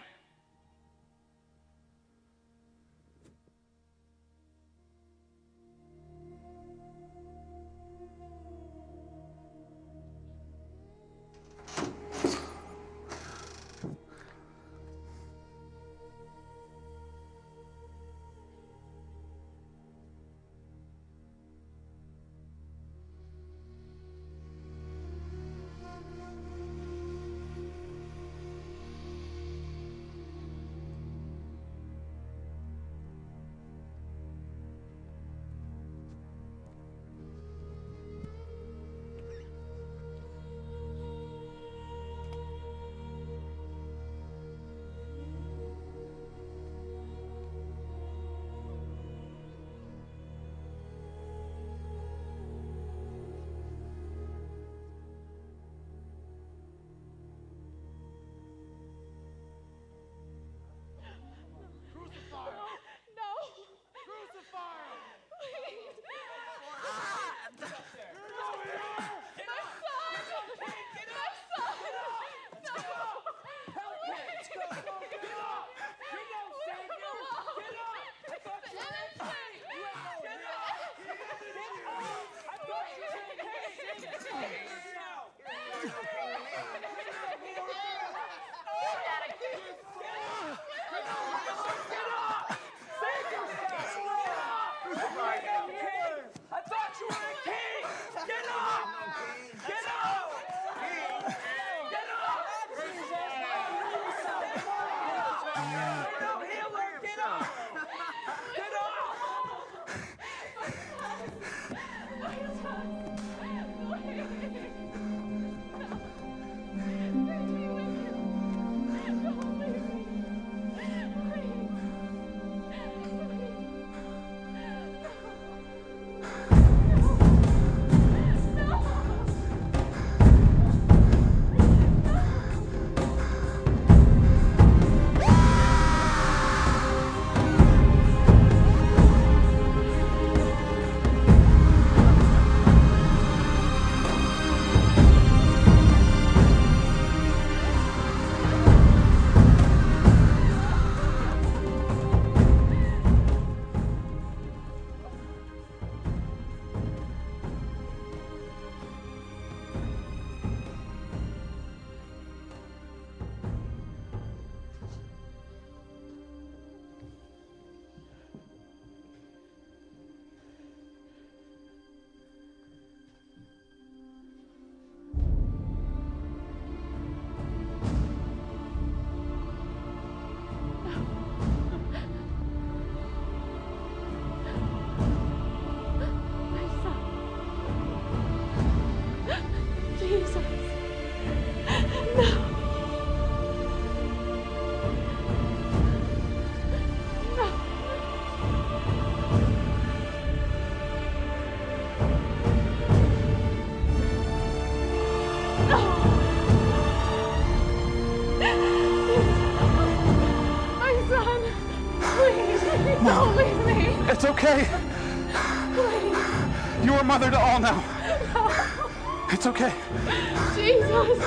Please. You are mother to all now. It's okay. Jesus.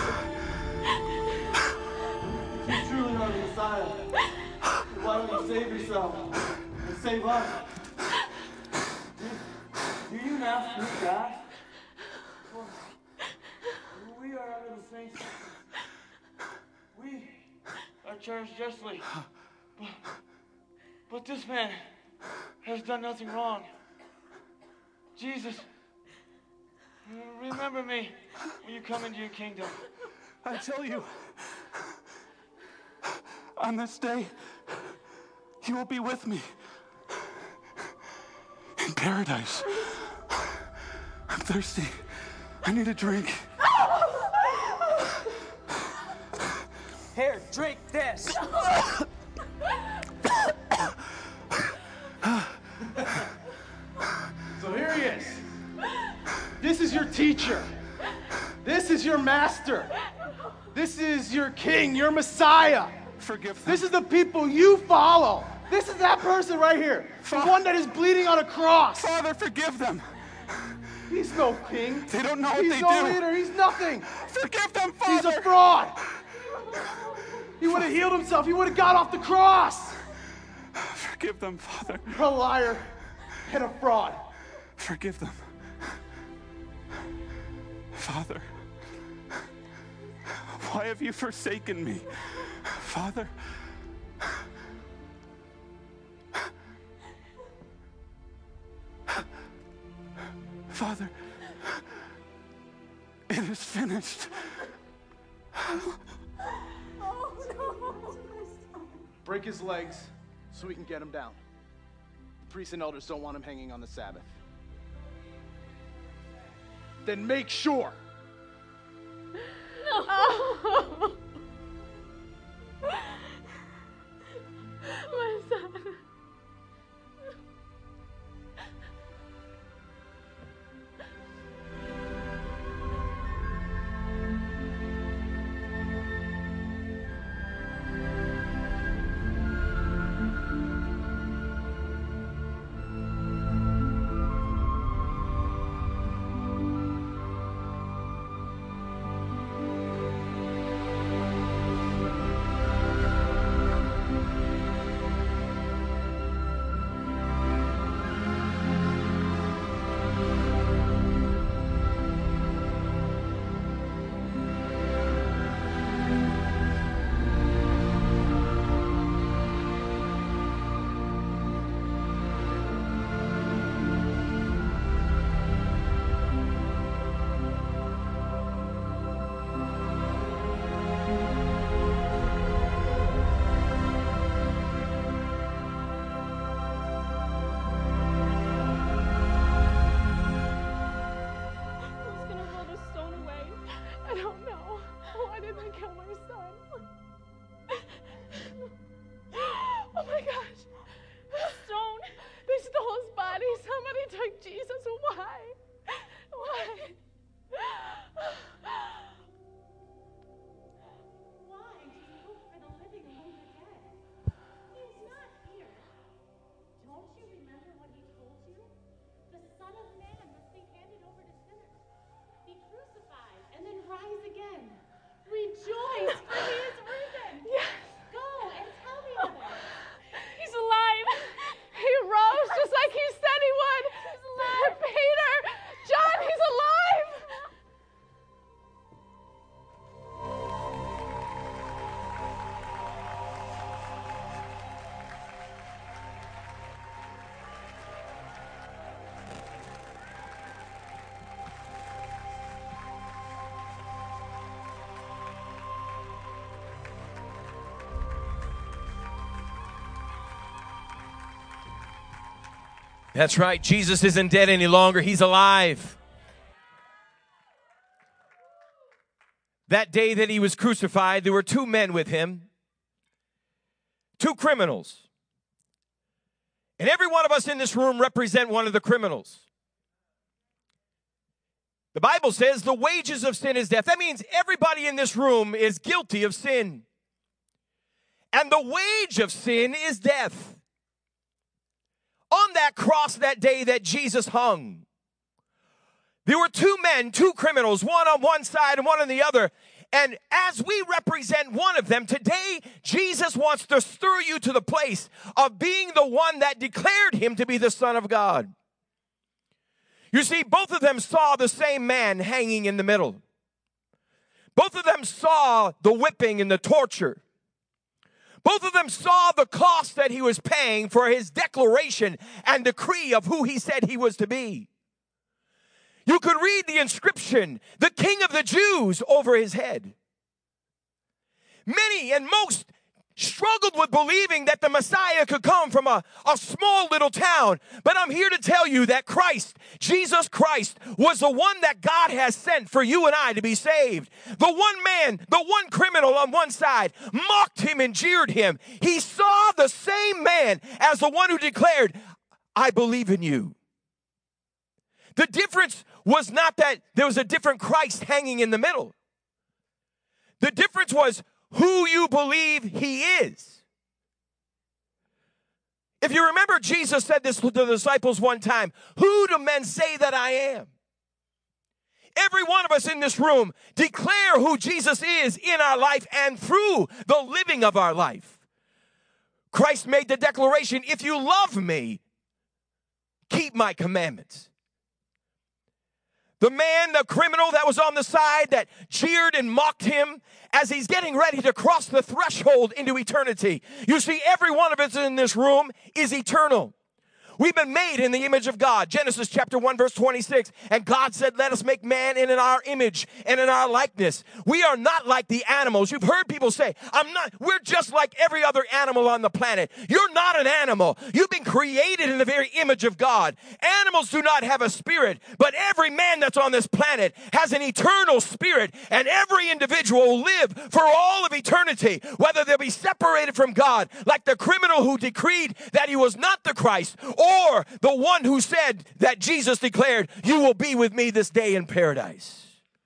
If you truly are the Messiah, why don't you save yourself and save us? Do, do you now speak God? Well, we are under the same system. We are charged justly. But, but this man has done nothing wrong. Jesus, remember me when you come into your kingdom. I tell you, on this day, you will be with me in paradise. I'm thirsty. I need a drink. Here, drink this. So here he is. This is your teacher. This is your master. This is your king, your Messiah. Forgive them. This is the people you follow. This is that person right here. The one that is bleeding on a cross. Father, forgive them. He's no king. They don't know what He's they no do. leader. He's nothing. Forgive them, Father. He's a fraud. He would have healed himself. He would have got off the cross. Forgive them, Father. You're a liar and a fraud. Forgive them. Father, why have you forsaken me? Father, Father, it is finished. Oh, no. Break his legs so we can get him down. The priests and elders don't want him hanging on the Sabbath. Then make sure. No. Oh. My son. That's right. Jesus isn't dead any longer. He's alive. That day that he was crucified, there were two men with him, two criminals. And every one of us in this room represent one of the criminals. The Bible says the wages of sin is death. That means everybody in this room is guilty of sin. And the wage of sin is death. On that cross that day that Jesus hung, there were two men, two criminals, one on one side and one on the other. And as we represent one of them, today Jesus wants to stir you to the place of being the one that declared him to be the Son of God. You see, both of them saw the same man hanging in the middle. Both of them saw the whipping and the torture. Both of them saw the cost that he was paying for his declaration and decree of who he said he was to be. You could read the inscription, the King of the Jews, over his head. Many and most struggled with believing that the Messiah could come from a, a small little town. But I'm here to tell you that Christ, Jesus Christ, was the one that God has sent for you and I to be saved. The one man, the one criminal on one side, mocked him and jeered him. He saw the same man as the one who declared, I believe in you. The difference was not that there was a different Christ hanging in the middle. The difference was who you believe he is. If you remember, Jesus said this to the disciples one time, who do men say that I am? Every one of us in this room declare who Jesus is in our life and through the living of our life. Christ made the declaration, if you love me, keep my commandments. The man, the criminal that was on the side that jeered and mocked him as he's getting ready to cross the threshold into eternity. You see, every one of us in this room is eternal. We've been made in the image of God. Genesis chapter one, verse twenty-six. And God said, let us make man in our image and in our likeness. We are not like the animals. You've heard people say, I'm not, we're just like every other animal on the planet. You're not an animal. You've been created in the very image of God. Animals do not have a spirit, but every man that's on this planet has an eternal spirit, and every individual will live for all of eternity, whether they'll be separated from God, like the criminal who decreed that he was not the Christ, or Or the one who said that Jesus declared, you will be with me this day in paradise.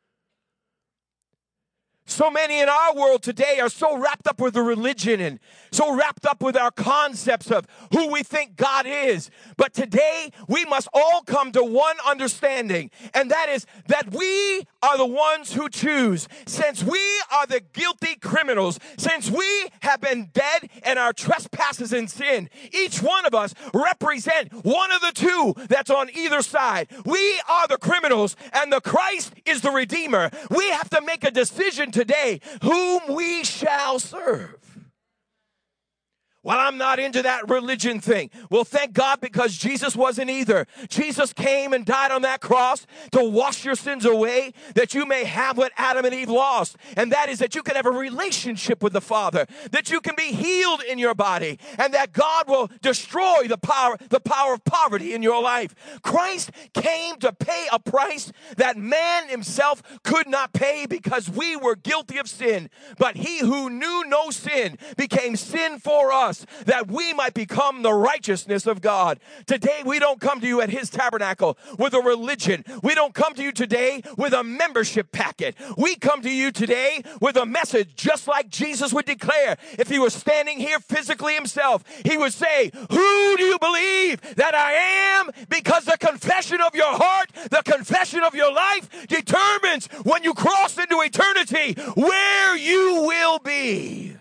So many in our world today are so wrapped up with the religion and so wrapped up with our concepts of who we think God is. But today, we must all come to one understanding, and that is that we are the ones who choose. Since we are the guilty criminals, since we have been dead in our trespasses and sin, each one of us represent one of the two that's on either side. We are the criminals, and the Christ is the Redeemer. We have to make a decision today whom we shall serve. Well, I'm not into that religion thing. Well, thank God, because Jesus wasn't either. Jesus came and died on that cross to wash your sins away, that you may have what Adam and Eve lost. And that is that you can have a relationship with the Father, that you can be healed in your body, and that God will destroy the power, the power of poverty in your life. Christ came to pay a price that man himself could not pay, because we were guilty of sin. But he who knew no sin became sin for us, that we might become the righteousness of God. Today, we don't come to you at His Tabernacle with a religion. We don't come to you today with a membership packet. We come to you today with a message, just like Jesus would declare. If He was standing here physically Himself, He would say, who do you believe that I am? Because the confession of your heart, the confession of your life determines when you cross into eternity where you will be.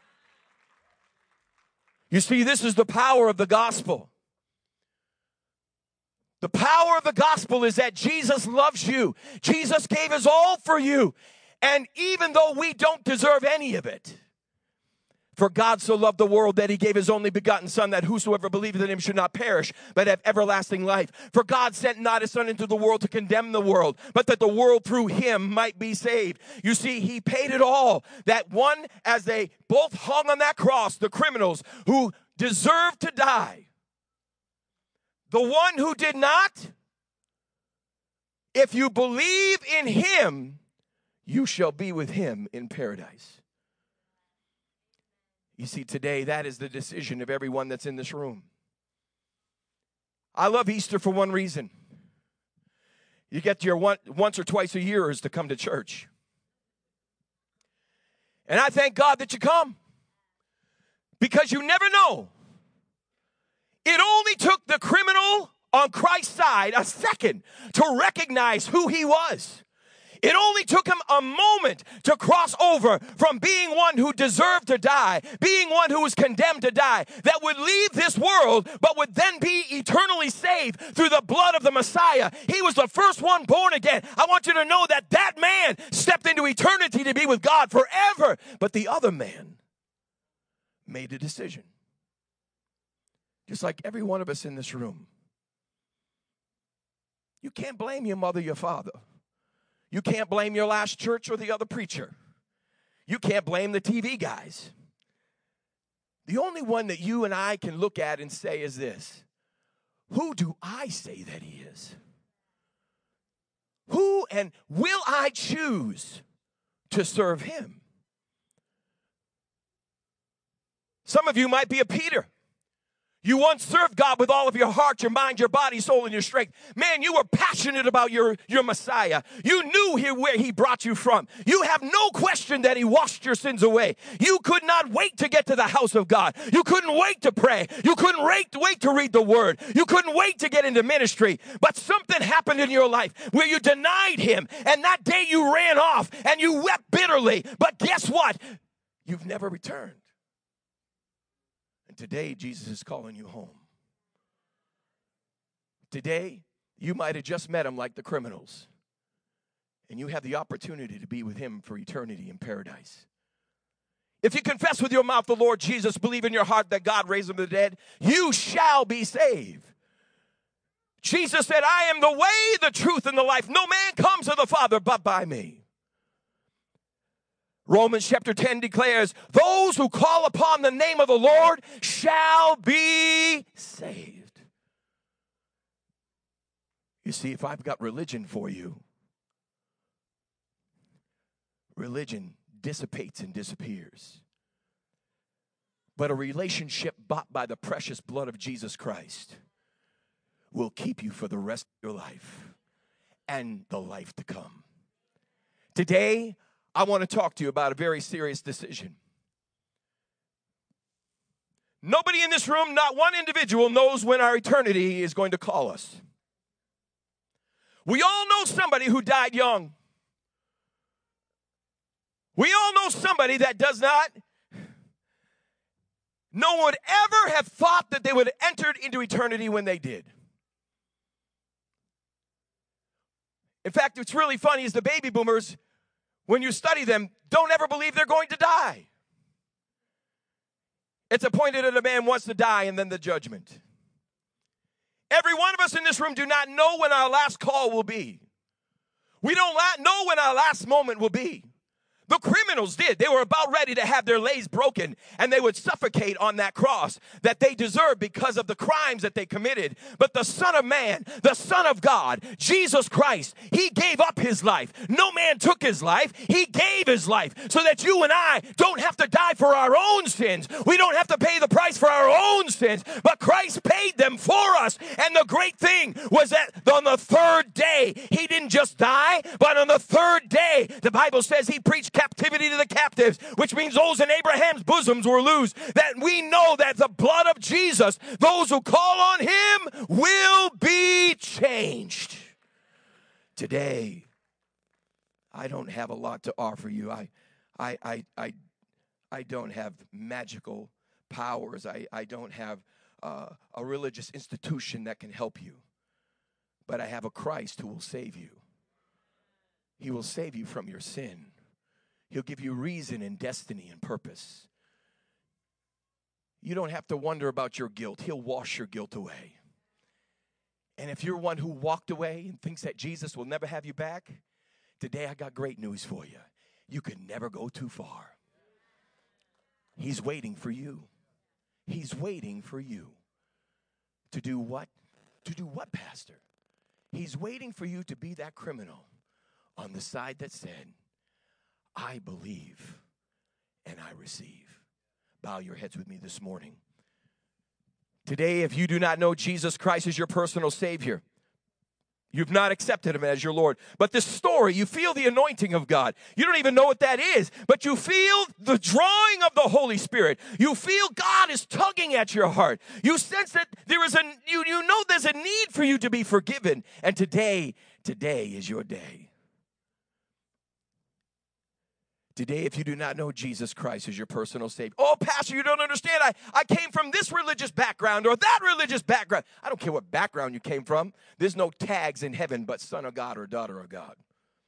You see, this is the power of the gospel. The power of the gospel is that Jesus loves you. Jesus gave His all for you. And even though we don't deserve any of it, for God so loved the world that He gave His only begotten Son, that whosoever believeth in Him should not perish, but have everlasting life. For God sent not His Son into the world to condemn the world, but that the world through Him might be saved. You see, He paid it all. That one, as they both hung on that cross, the criminals who deserved to die, the one who did not, if you believe in Him, you shall be with Him in paradise. You see, today, that is the decision of everyone that's in this room. I love Easter for one reason. You get your one, once or twice a year is to come to church. And I thank God that you come, because you never know It only took the criminal on Christ's side a second to recognize who he was. It only took him a moment to cross over from being one who deserved to die, being one who was condemned to die, that would leave this world, but would then be eternally saved through the blood of the Messiah. He was the first one born again. I want you to know that that man stepped into eternity to be with God forever. But the other man made a decision. Just like every one of us in this room. You can't blame your mother, your father. You can't blame your last church or the other preacher. You can't blame the T V guys. The only one that you and I can look at and say is this: who do I say that he is? Who and will I choose to serve him? Some of you might be a Peter. You once served God with all of your heart, your mind, your body, soul, and your strength. Man, you were passionate about your, your Messiah. You knew he, where he brought you from. You have no question that he washed your sins away. You could not wait to get to the house of God. You couldn't wait to pray. You couldn't wait, wait to read the word. You couldn't wait to get into ministry. But something happened in your life where you denied him, and that day you ran off and you wept bitterly. But guess what? You've never returned. Today, Jesus is calling you home. Today, you might have just met him like the criminals, and you have the opportunity to be with him for eternity in paradise. If you confess with your mouth the Lord Jesus, believe in your heart that God raised him from the dead, you shall be saved. Jesus said, I am the way, the truth, and the life. No man comes to the Father but by me. Romans chapter ten declares, those who call upon the name of the Lord shall be saved. You see, if I've got religion for you, religion dissipates and disappears. But a relationship bought by the precious blood of Jesus Christ will keep you for the rest of your life and the life to come. Today, I want to talk to you about a very serious decision. Nobody in this room, not one individual, knows when our eternity is going to call us. We all know somebody who died young. We all know somebody that does not. No one would ever have thought that they would have entered into eternity when they did. In fact, what's really funny is the baby boomers, when you study them, don't ever believe they're going to die. It's appointed that a man wants to die and then the judgment. Every one of us in this room do not know when our last call will be. We don't know when our last moment will be. The criminals did. They were about ready to have their legs broken, and they would suffocate on that cross that they deserved because of the crimes that they committed. But the Son of Man, the Son of God, Jesus Christ, he gave up his life. No man took his life. He gave his life so that you and I don't have to die for our own sins. We don't have to pay the price for our own sins, but Christ paid them for us. And the great thing was that on the third day, he didn't just die, but on the third day, the Bible says he preached captivity to the captives, which means those in Abraham's bosoms were loosed. That we know that the blood of Jesus, those who call on him will be changed. Today, I don't have a lot to offer you. I, I, I, I, I don't have magical powers. I, I don't have uh, a religious institution that can help you. But I have a Christ who will save you. He will save you from your sin. He'll give you reason and destiny and purpose. You don't have to wonder about your guilt. He'll wash your guilt away. And if you're one who walked away and thinks that Jesus will never have you back, today I got great news for you. You can never go too far. He's waiting for you. He's waiting for you. To do what? To do what, Pastor? He's waiting for you to be that criminal on the side that said, I believe and I receive. Bow your heads with me this morning. Today, if you do not know Jesus Christ as your personal Savior, You've not accepted him as your Lord. But this story, you feel the anointing of God. You don't even know what that is, but you feel the drawing of the Holy Spirit. You feel God is tugging at your heart. You sense that there is a, you, you know there's a need for you to be forgiven. And today, today is your day. Today, if you do not know Jesus Christ as your personal Savior, oh, Pastor, you don't understand. I, I came from this religious background or that religious background. I don't care what background you came from. There's no tags in heaven but son of God or daughter of God.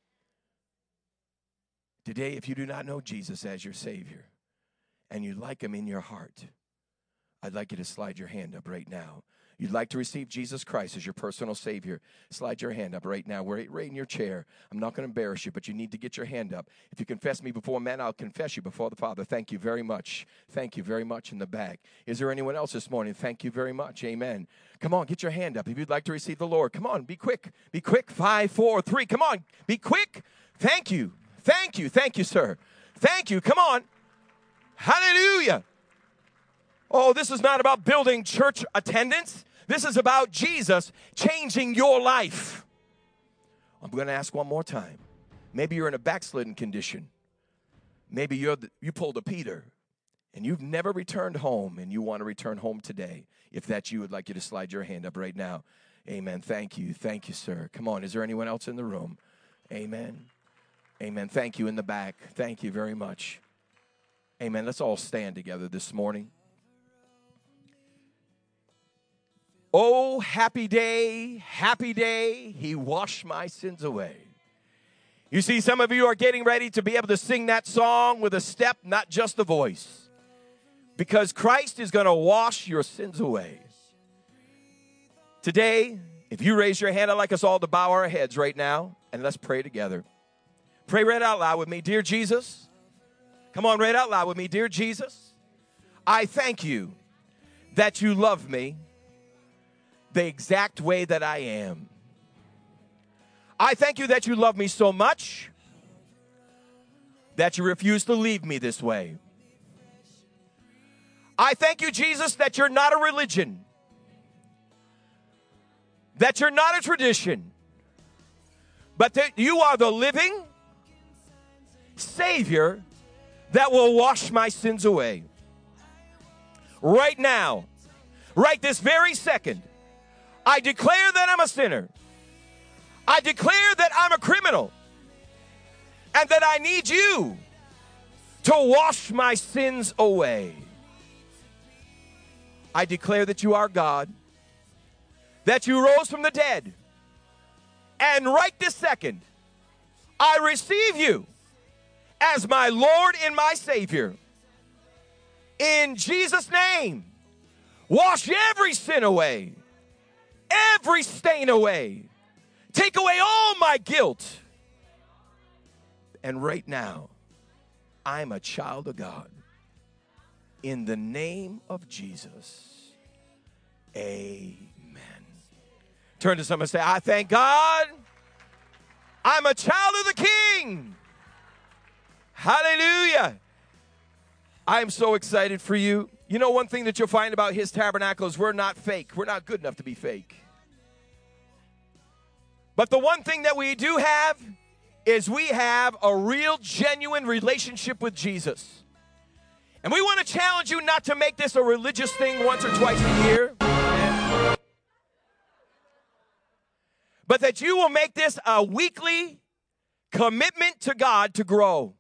Today, if you do not know Jesus as your Savior and you like him in your heart, I'd like you to slide your hand up right now. You'd like to receive Jesus Christ as your personal Savior, slide your hand up right now, right, right in your chair. I'm not going to embarrass you, but you need to get your hand up. If you confess me before men, I'll confess you before the Father. Thank you very much. Thank you very much in the back. Is there anyone else this morning? Thank you very much. Amen. Come on, get your hand up if you'd like to receive the Lord. Come on, be quick. Be quick. Five, four, three. Come on, be quick. Thank you. Thank you. Thank you, sir. Thank you. Come on. Hallelujah. Oh, this is not about building church attendance. This is about Jesus changing your life. I'm going to ask one more time. Maybe you're in a backslidden condition. Maybe you're the, you pulled a Peter and you've never returned home and you want to return home today. If that's you, I'd like you to slide your hand up right now. Amen. Thank you. Thank you, sir. Come on. Is there anyone else in the room? Amen. Amen. Thank you in the back. Thank you very much. Amen. Let's all stand together this morning. Oh, happy day, happy day, he washed my sins away. You see, some of you are getting ready to be able to sing that song with a step, not just a voice. Because Christ is going to wash your sins away. Today, if you raise your hand, I'd like us all to bow our heads right now, and let's pray together. Pray right out loud with me. Dear Jesus, come on, right out loud with me. Dear Jesus, I thank you that you love me the exact way that I am. I thank you that you love me so much that you refuse to leave me this way. I thank you, Jesus, that you're not a religion, that you're not a tradition, but that you are the living Savior that will wash my sins away. Right now, right this very second, I declare that I'm a sinner. I declare that I'm a criminal. And that I need you to wash my sins away. I declare that you are God. That you rose from the dead. And right this second, I receive you as my Lord and my Savior. In Jesus' name, wash every sin away. Every stain away. Take away all my guilt. And right now, I'm a child of God. In the name of Jesus. Amen. Turn to someone and say, I thank God. I'm a child of the King. Hallelujah. I'm so excited for you. You know, one thing that you'll find about His Tabernacle is we're not fake. We're not good enough to be fake. But the one thing that we do have is we have a real, genuine relationship with Jesus. And we want to challenge you not to make this a religious thing once or twice a year, but that you will make this a weekly commitment to God to grow.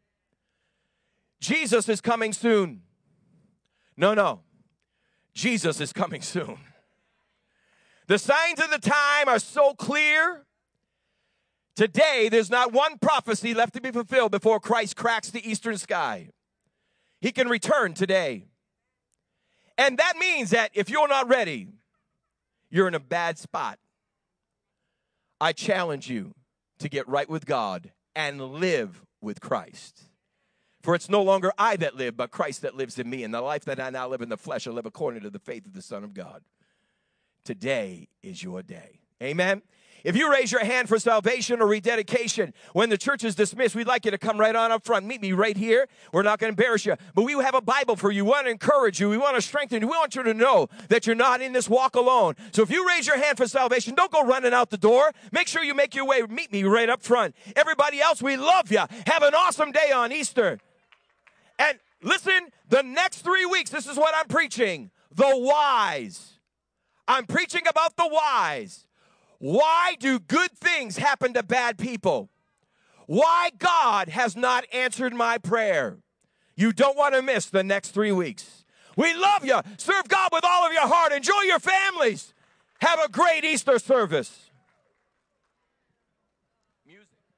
Jesus is coming soon. No, no. Jesus is coming soon. The signs of the time are so clear. Today, there's not one prophecy left to be fulfilled before Christ cracks the eastern sky. He can return today. And that means that if you're not ready, you're in a bad spot. I challenge you to get right with God and live with Christ. For it's no longer I that live, but Christ that lives in me. And the life that I now live in the flesh, I live according to the faith of the Son of God. Today is your day. Amen. If you raise your hand for salvation or rededication, when the church is dismissed, we'd like you to come right on up front. Meet me right here. We're not going to embarrass you. But we have a Bible for you. We want to encourage you. We want to strengthen you. We want you to know that you're not in this walk alone. So if you raise your hand for salvation, don't go running out the door. Make sure you make your way. Meet me right up front. Everybody else, we love you. Have an awesome day on Easter. And listen, the next three weeks, this is what I'm preaching. The whys. I'm preaching about the whys. Why do good things happen to bad people? Why God has not answered my prayer? You don't want to miss the next three weeks. We love you. Serve God with all of your heart. Enjoy your families. Have a great Easter service. Music.